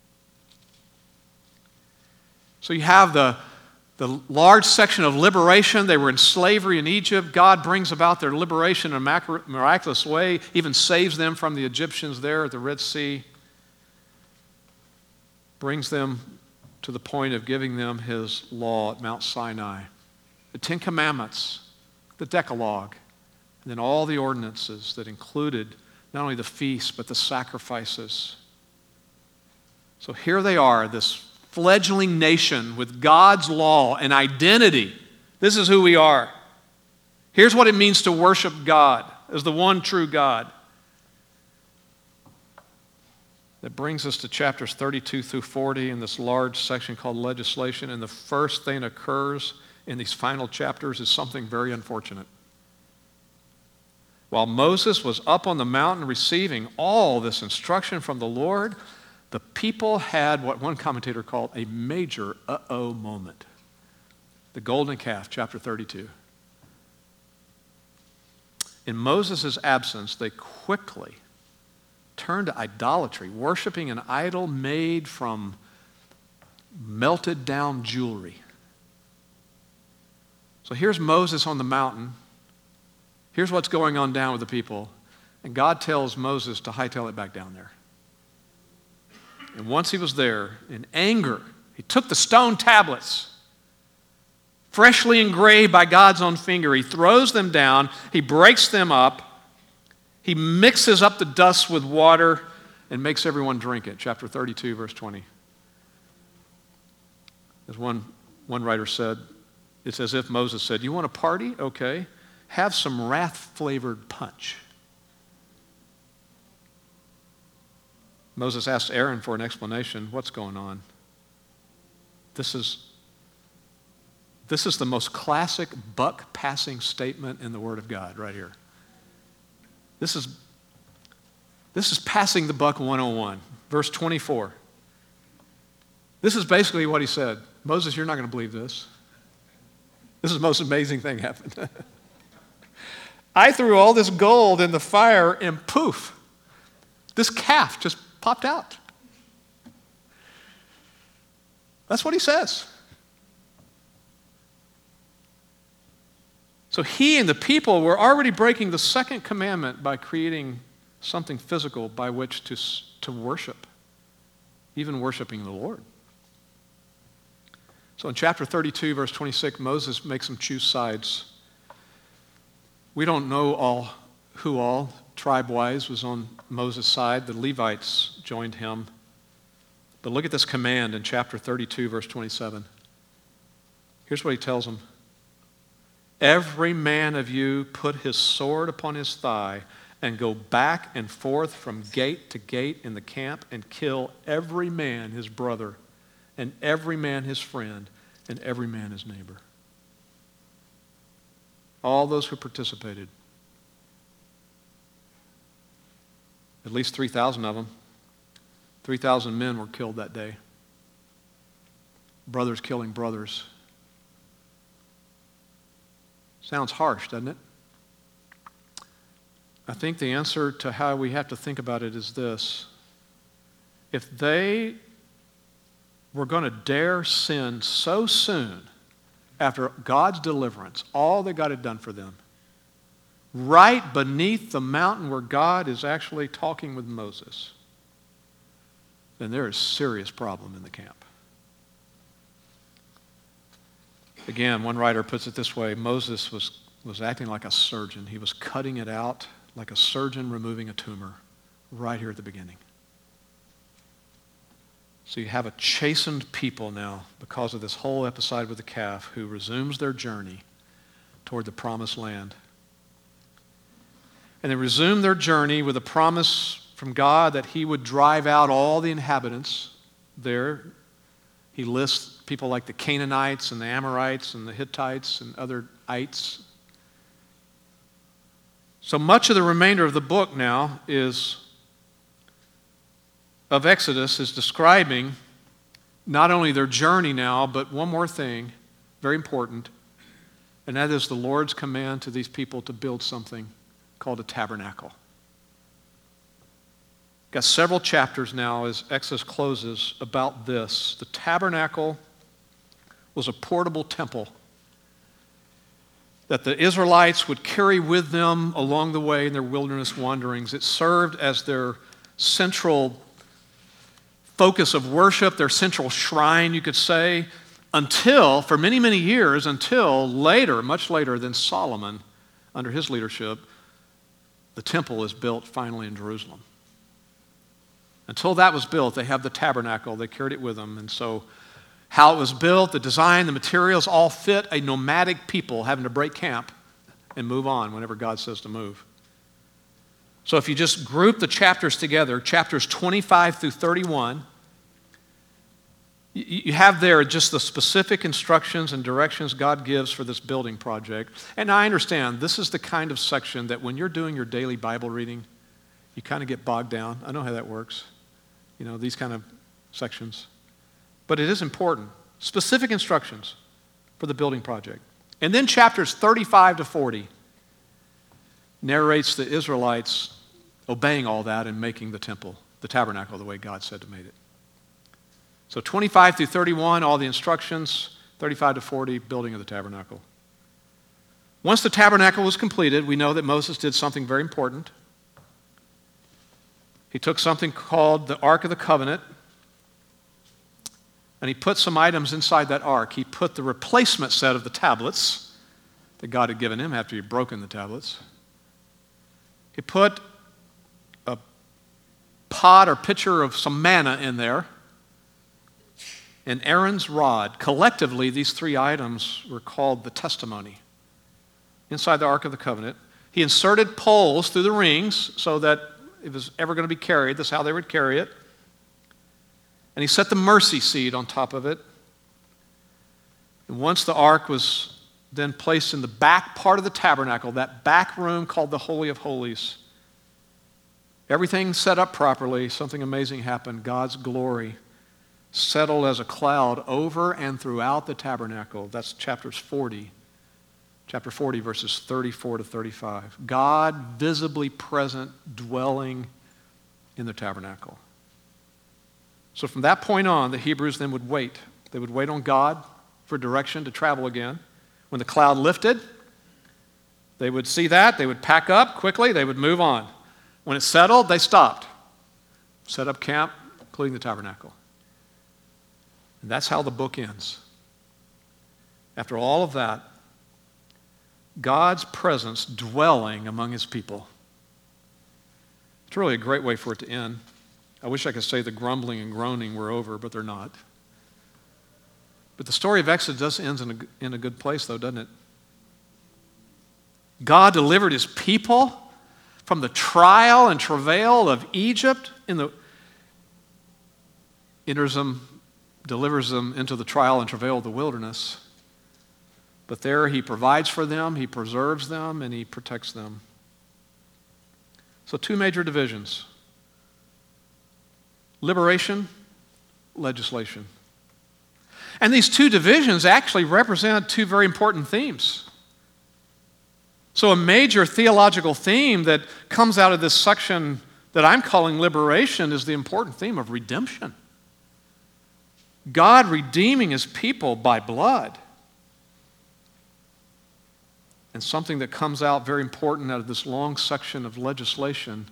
So you have the large section of liberation. They were in slavery in Egypt. God brings about their liberation in a miraculous way, even saves them from the Egyptians there at the Red Sea. Brings them to the point of giving them his law at Mount Sinai. The 10 Commandments, the Decalogue, and then all the ordinances that included not only the feasts, but the sacrifices. So here they are, this fledgling nation with God's law and identity. This is who we are. Here's what it means to worship God as the one true God. That brings us to chapters 32 through 40 in this large section called legislation. And the first thing that occurs in these final chapters is something very unfortunate. While Moses was up on the mountain receiving all this instruction from the Lord, the people had what one commentator called a major uh-oh moment. The golden calf, chapter 32. In Moses' absence, they quickly turned to idolatry, worshiping an idol made from melted down jewelry. So here's Moses on the mountain. Here's what's going on down with the people. And God tells Moses to hightail it back down there. And once he was there, in anger, he took the stone tablets, freshly engraved by God's own finger. He throws them down. He breaks them up. He mixes up the dust with water and makes everyone drink it. Chapter 32, verse 20. As one writer said, it's as if Moses said, "You want a party? Okay. Have some wrath-flavored punch." Moses asked Aaron for an explanation. What's going on? This is the most classic buck-passing statement in the Word of God right here. This is passing the buck 101, verse 24. This is basically what he said. Moses, you're not going to believe this. This is the most amazing thing happened. I threw all this gold in the fire and poof, this calf just popped out. That's what he says. So he and the people were already breaking the second commandment by creating something physical by which to worship, even worshiping the Lord. So in chapter 32, verse 26, Moses makes them choose sides. We don't know who all, tribe-wise, was on Moses' side. The Levites joined him. But look at this command in chapter 32, verse 27. Here's what he tells them. Every man of you put his sword upon his thigh and go back and forth from gate to gate in the camp and kill every man his brother and every man his friend and every man his neighbor. All those who participated. At least 3,000 of them. 3,000 men were killed that day. Brothers killing brothers. Sounds harsh, doesn't it? I think the answer to how we have to think about it is this. If they were going to dare sin so soon after God's deliverance, all that God had done for them, right beneath the mountain where God is actually talking with Moses, then there is a serious problem in the camp. Again, one writer puts it this way, Moses was acting like a surgeon. He was cutting it out like a surgeon removing a tumor right here at the beginning. So you have a chastened people now because of this whole episode with the calf who resumes their journey toward the promised land. And they resume their journey with a promise from God that he would drive out all the inhabitants there. He lists people like the Canaanites and the Amorites and the Hittites and other ites. So much of the remainder of the book now of Exodus is describing not only their journey now, but one more thing, very important, and that is the Lord's command to these people to build something called a tabernacle. Got several chapters now as Exodus closes about this. The tabernacle was a portable temple that the Israelites would carry with them along the way in their wilderness wanderings. It served as their central focus of worship, their central shrine, you could say, for many, many years, until later, much later than Solomon, under his leadership, the temple is built finally in Jerusalem. Until that was built, they have the tabernacle. They carried it with them. And so how it was built, the design, the materials all fit a nomadic people having to break camp and move on whenever God says to move. So if you just group the chapters together, chapters 25 through 31, you have there just the specific instructions and directions God gives for this building project. And I understand this is the kind of section that when you're doing your daily Bible reading, you kind of get bogged down. I know how that works. These kind of sections. But it is important. Specific instructions for the building project. And then chapters 35 to 40 narrates the Israelites obeying all that and making the temple, the tabernacle, the way God said to make it. So 25 through 31, all the instructions. 35 to 40, building of the tabernacle. Once the tabernacle was completed, we know that Moses did something very important. He took something called the Ark of the Covenant, and he put some items inside that ark. He put the replacement set of the tablets that God had given him after he had broken the tablets. He put a pot or pitcher of some manna in there, and Aaron's rod. Collectively, these three items were called the testimony. Inside the Ark of the Covenant, he inserted poles through the rings so that if it was ever going to be carried, that's how they would carry it. And he set the mercy seat on top of it. And once the ark was then placed in the back part of the tabernacle, that back room called the Holy of Holies, everything set up properly, something amazing happened. God's glory settled as a cloud over and throughout the tabernacle. That's chapter 40, verses 34 to 35. God visibly present, dwelling in the tabernacle. So from that point on, the Hebrews then would wait. They would wait on God for direction to travel again. When the cloud lifted, they would see that. They would pack up quickly. They would move on. When it settled, they stopped. Set up camp, including the tabernacle. And that's how the book ends. After all of that, God's presence dwelling among his people. It's really a great way for it to end. I wish I could say the grumbling and groaning were over, but they're not. But the story of Exodus ends in a good place, though, doesn't it? God delivered his people from the trial and travail of Egypt, delivers them into the trial and travail of the wilderness. But there he provides for them, he preserves them, and he protects them. So two major divisions: liberation, legislation. And these two divisions actually represent two very important themes. So a major theological theme that comes out of this section that I'm calling liberation is the important theme of redemption. God redeeming his people by blood. And something that comes out very important out of this long section of legislation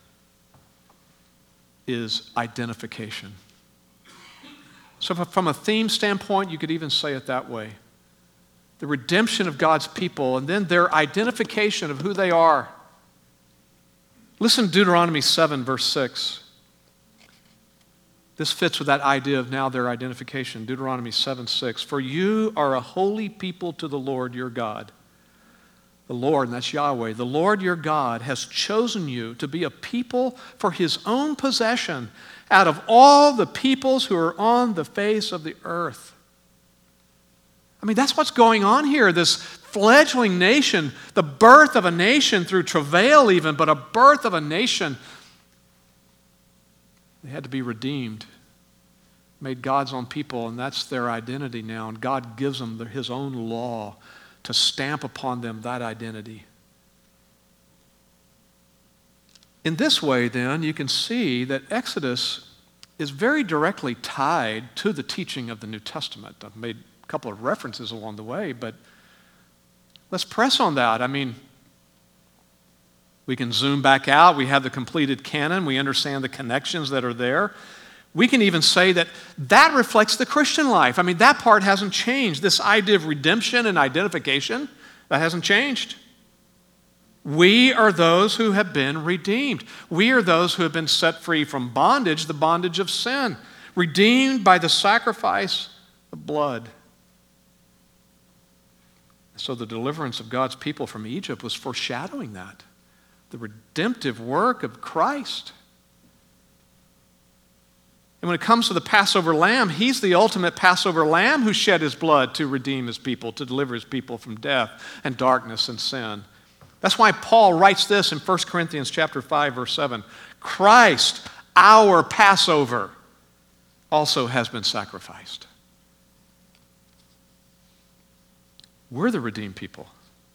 is identification. So from a theme standpoint, you could even say it that way. The redemption of God's people and then their identification of who they are. Listen to Deuteronomy 7, verse 6. This fits with that idea of now their identification. Deuteronomy 7:6. For you are a holy people to the Lord your God. The Lord, and that's Yahweh, the Lord your God has chosen you to be a people for his own possession out of all the peoples who are on the face of the earth. I mean, that's what's going on here, this fledgling nation, the birth of a nation through travail even, but a birth of a nation. They had to be redeemed, made God's own people, and that's their identity now. And God gives them his own law to stamp upon them that identity. In this way, then, you can see that Exodus is very directly tied to the teaching of the New Testament. I've made a couple of references along the way, but let's press on that. I mean, we can zoom back out. We have the completed canon. We understand the connections that are there. We can even say that that reflects the Christian life. I mean, that part hasn't changed. This idea of redemption and identification, that hasn't changed. We are those who have been redeemed. We are those who have been set free from bondage, the bondage of sin, redeemed by the sacrifice of blood. So the deliverance of God's people from Egypt was foreshadowing that, the redemptive work of Christ. And when it comes to the Passover lamb, he's the ultimate Passover lamb who shed his blood to redeem his people, to deliver his people from death and darkness and sin. That's why Paul writes this in 1 Corinthians chapter 5, verse 7. Christ, our Passover, also has been sacrificed. We're the redeemed people.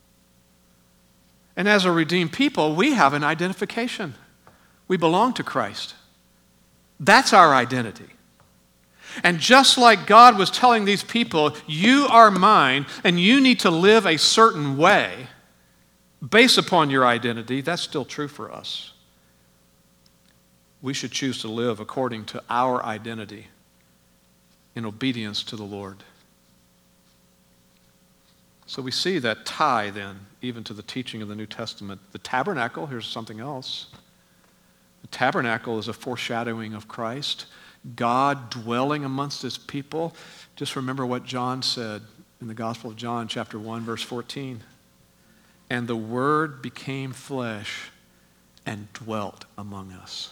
And as a redeemed people, we have an identification. We belong to Christ. That's our identity. And just like God was telling these people, you are mine, and you need to live a certain way based upon your identity, that's still true for us. We should choose to live according to our identity in obedience to the Lord. So we see that tie then, even to the teaching of the New Testament. The tabernacle, here's something else. The tabernacle is a foreshadowing of Christ, God dwelling amongst his people. Just remember what John said in the Gospel of John, chapter 1, verse 14. And the Word became flesh and dwelt among us.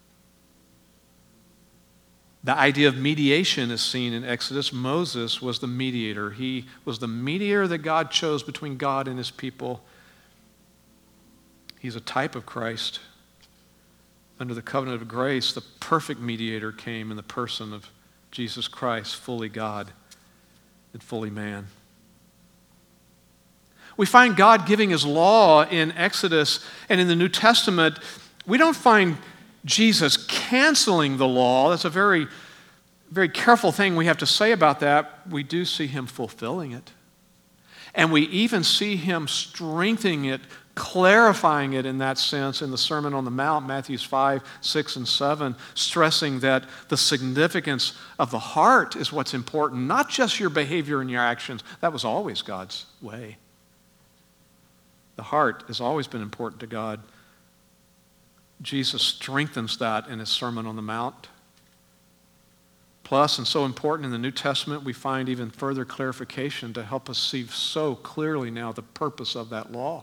The idea of mediation is seen in Exodus. Moses was the mediator. He was the mediator that God chose between God and his people. He's a type of Christ. Under the covenant of grace, the perfect mediator came in the person of Jesus Christ, fully God and fully man. We find God giving his law in Exodus, and in the New Testament, we don't find Jesus canceling the law. That's a very, very careful thing we have to say about that. We do see him fulfilling it. And we even see him strengthening it, clarifying it in that sense in the Sermon on the Mount, Matthew 5, 6, and 7, stressing that the significance of the heart is what's important, not just your behavior and your actions. That was always God's way. The heart has always been important to God. Jesus strengthens that in his Sermon on the Mount. Plus, and so important in the New Testament, we find even further clarification to help us see so clearly now the purpose of that law.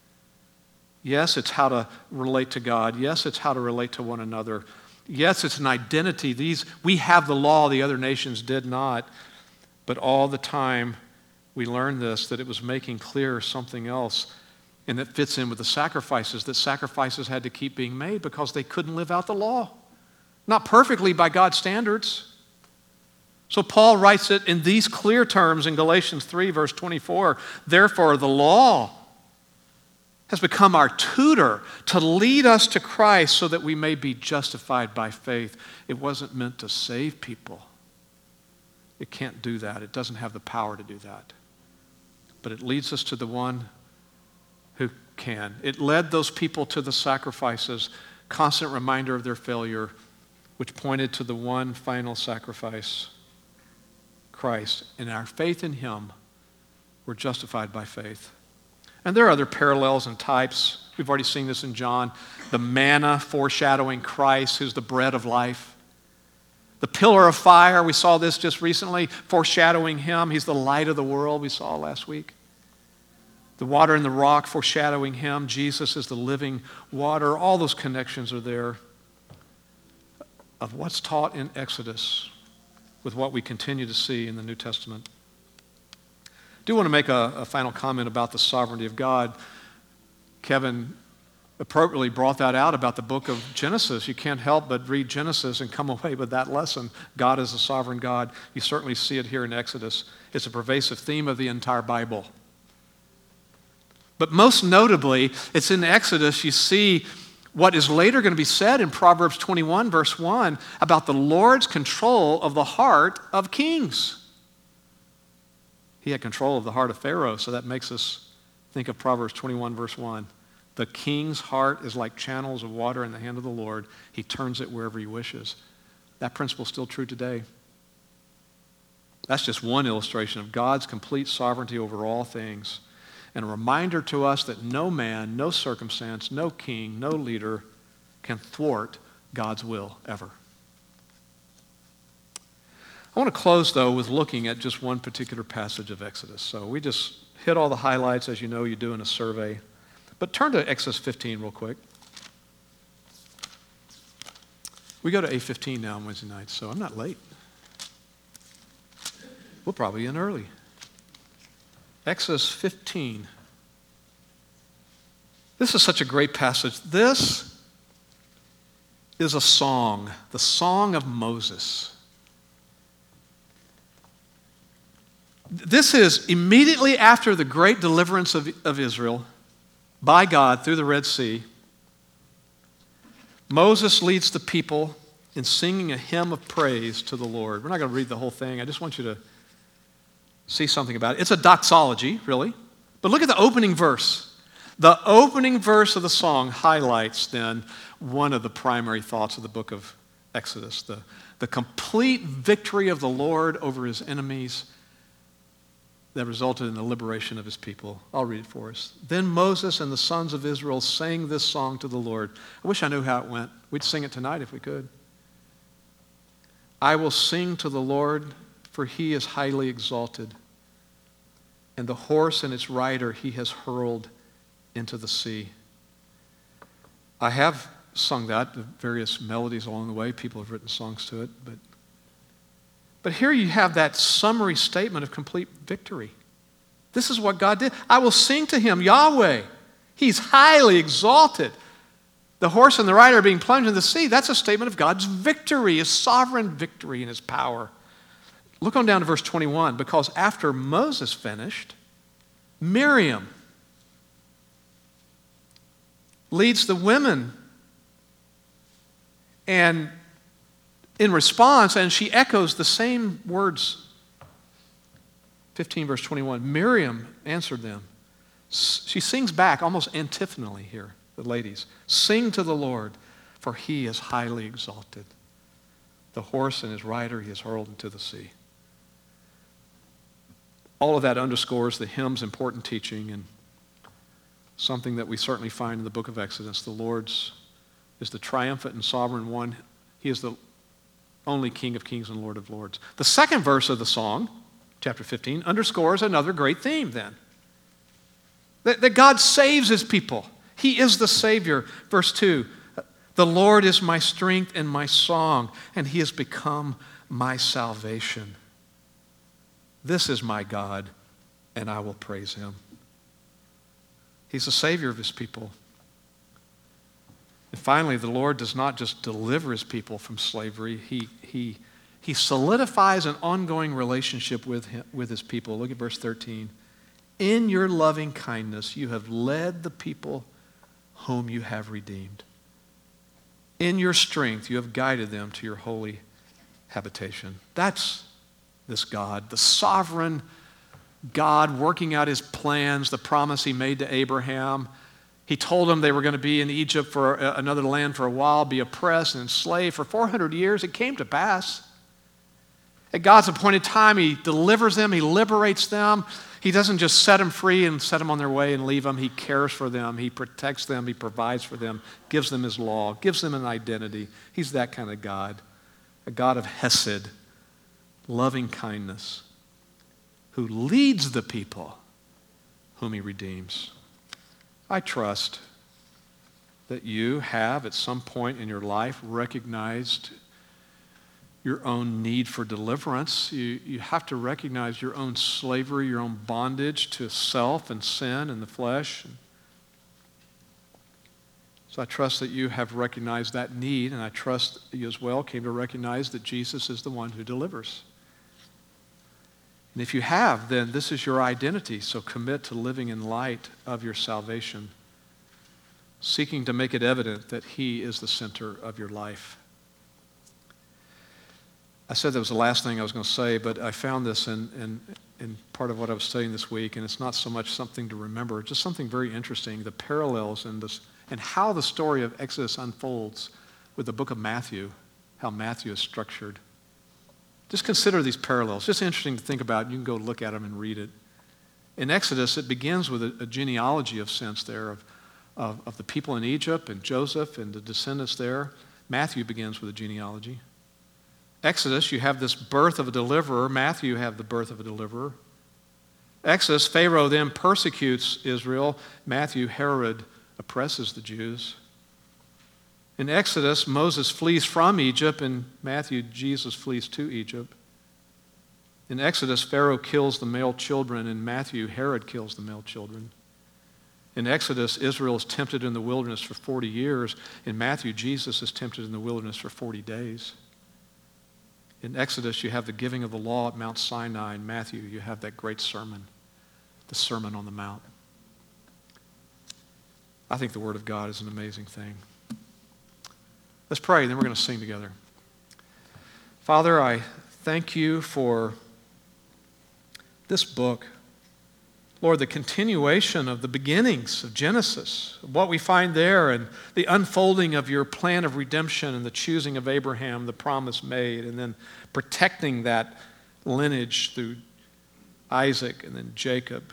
Yes, it's how to relate to God. Yes, it's how to relate to one another. Yes, it's an identity. We have the law, the other nations did not. But all the time we learn this, that it was making clear something else, and that fits in with the sacrifices, that sacrifices had to keep being made because they couldn't live out the law. Not perfectly by God's standards. So Paul writes it in these clear terms in Galatians 3, verse 24. Therefore, the law has become our tutor to lead us to Christ so that we may be justified by faith. It wasn't meant to save people. It can't do that. It doesn't have the power to do that. But it leads us to the one who can. It led those people to the sacrifices, constant reminder of their failure, which pointed to the one final sacrifice, Christ. In our faith in him, we're justified by faith. And there are other parallels and types. We've already seen this in John. The manna foreshadowing Christ, who's the bread of life. The pillar of fire, we saw this just recently, foreshadowing him. He's the light of the world, we saw last week. The water and the rock foreshadowing him. Jesus is the living water. All those connections are there of what's taught in Exodus with what we continue to see in the New Testament. I do want to make a final comment about the sovereignty of God. Kevin appropriately brought that out about the book of Genesis. You can't help but read Genesis and come away with that lesson. God is a sovereign God. You certainly see it here in Exodus. It's a pervasive theme of the entire Bible. But most notably, it's in Exodus you see what is later going to be said in Proverbs 21, verse 1, about the Lord's control of the heart of kings. He had control of the heart of Pharaoh, so that makes us think of Proverbs 21, verse 1. The king's heart is like channels of water in the hand of the Lord. He turns it wherever he wishes. That principle is still true today. That's just one illustration of God's complete sovereignty over all things. And a reminder to us that no man, no circumstance, no king, no leader can thwart God's will ever. I want to close, though, with looking at just one particular passage of Exodus. So we just hit all the highlights, as you know you do in a survey. But turn to Exodus 15 real quick. We go to 8:15 now on Wednesday nights, so I'm not late. We'll probably end early. Exodus 15. This is such a great passage. This is a song, the song of Moses. This is immediately after the great deliverance of Israel by God through the Red Sea. Moses leads the people in singing a hymn of praise to the Lord. We're not going to read the whole thing. I just want you to see something about it. It's a doxology, really. But look at the opening verse. The opening verse of the song highlights then one of the primary thoughts of the book of Exodus, the complete victory of the Lord over his enemies that resulted in the liberation of his people. I'll read it for us. Then Moses and the sons of Israel sang this song to the Lord. I wish I knew how it went. We'd sing it tonight if we could. I will sing to the Lord, for he is highly exalted, and the horse and its rider he has hurled into the sea. I have sung that, the various melodies along the way. People have written songs to it. But here you have that summary statement of complete victory. This is what God did. I will sing to him, Yahweh. He's highly exalted. The horse and the rider are being plunged in the sea. That's a statement of God's victory, his sovereign victory and his power. Look on down to verse 21. Because after Moses finished, Miriam leads the women, and in response, and she echoes the same words. 15 verse 21, Miriam answered them. She sings back almost antiphonally here, the ladies. Sing to the Lord, for he is highly exalted. The horse and his rider he has hurled into the sea. All of that underscores the hymn's important teaching and something that we certainly find in the book of Exodus. The Lord's is the triumphant and sovereign one. He is the only King of kings and Lord of lords. The second verse of the song, chapter 15, underscores another great theme then. That God saves his people. He is the Savior. Verse 2, the Lord is my strength and my song, and he has become my salvation. This is my God, and I will praise him. He's the Savior of his people. And finally, the Lord does not just deliver his people from slavery. He solidifies an ongoing relationship with his people. Look at verse 13. In your loving kindness, you have led the people whom you have redeemed. In your strength, you have guided them to your holy habitation. That's this God, the sovereign God working out his plans, the promise he made to Abraham. He told them they were going to be in Egypt for another land for a while, be oppressed and enslaved for 400 years. It came to pass. At God's appointed time, he delivers them, he liberates them. He doesn't just set them free and set them on their way and leave them. He cares for them, he protects them, he provides for them, gives them his law, gives them an identity. He's that kind of God, a God of Hesed, loving kindness, who leads the people whom he redeems. I trust that you have at some point in your life recognized your own need for deliverance. You have to recognize your own slavery, your own bondage to self and sin and the flesh. So I trust that you have recognized that need, and I trust you as well came to recognize that Jesus is the one who delivers. And if you have, then this is your identity, so commit to living in light of your salvation, seeking to make it evident that he is the center of your life. I said that was the last thing I was going to say, but I found this in part of what I was studying this week, and it's not so much something to remember, just something very interesting, the parallels in this, and how the story of Exodus unfolds with the book of Matthew, how Matthew is structured. Just consider these parallels. Just interesting to think about. You can go look at them and read it. In Exodus, it begins with a genealogy of sense there of the people in Egypt and Joseph and the descendants there. Matthew begins with a genealogy. Exodus, you have this birth of a deliverer. Matthew, you have the birth of a deliverer. Exodus, Pharaoh then persecutes Israel. Matthew, Herod oppresses the Jews. In Exodus, Moses flees from Egypt. In Matthew, Jesus flees to Egypt. In Exodus, Pharaoh kills the male children. In Matthew, Herod kills the male children. In Exodus, Israel is tempted in the wilderness for 40 years. In Matthew, Jesus is tempted in the wilderness for 40 days. In Exodus, you have the giving of the law at Mount Sinai. In Matthew, you have that great sermon, the Sermon on the Mount. I think the Word of God is an amazing thing. Let's pray, then we're going to sing together. Father, I thank you for this book. Lord, the continuation of the beginnings of Genesis, what we find there, and the unfolding of your plan of redemption and the choosing of Abraham, the promise made, and then protecting that lineage through Isaac and then Jacob,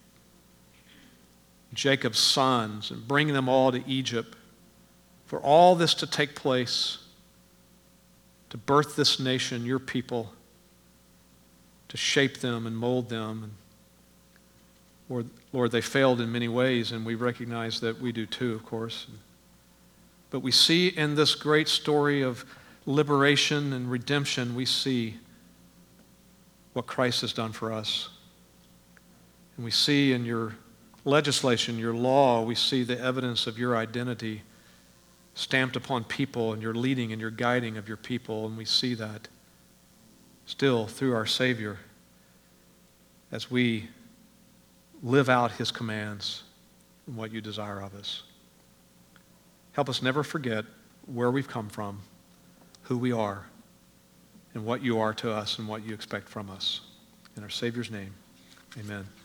Jacob's sons, and bringing them all to Egypt. For all this to take place, to birth this nation, your people, to shape them and mold them. And Lord, they failed in many ways, and we recognize that we do too, of course. But we see in this great story of liberation and redemption, we see what Christ has done for us. And we see in your legislation, your law, we see the evidence of your identity stamped upon people and your leading and your guiding of your people. And we see that still through our Savior as we live out his commands and what you desire of us. Help us never forget where we've come from, who we are, and what you are to us and what you expect from us. In our Savior's name, amen.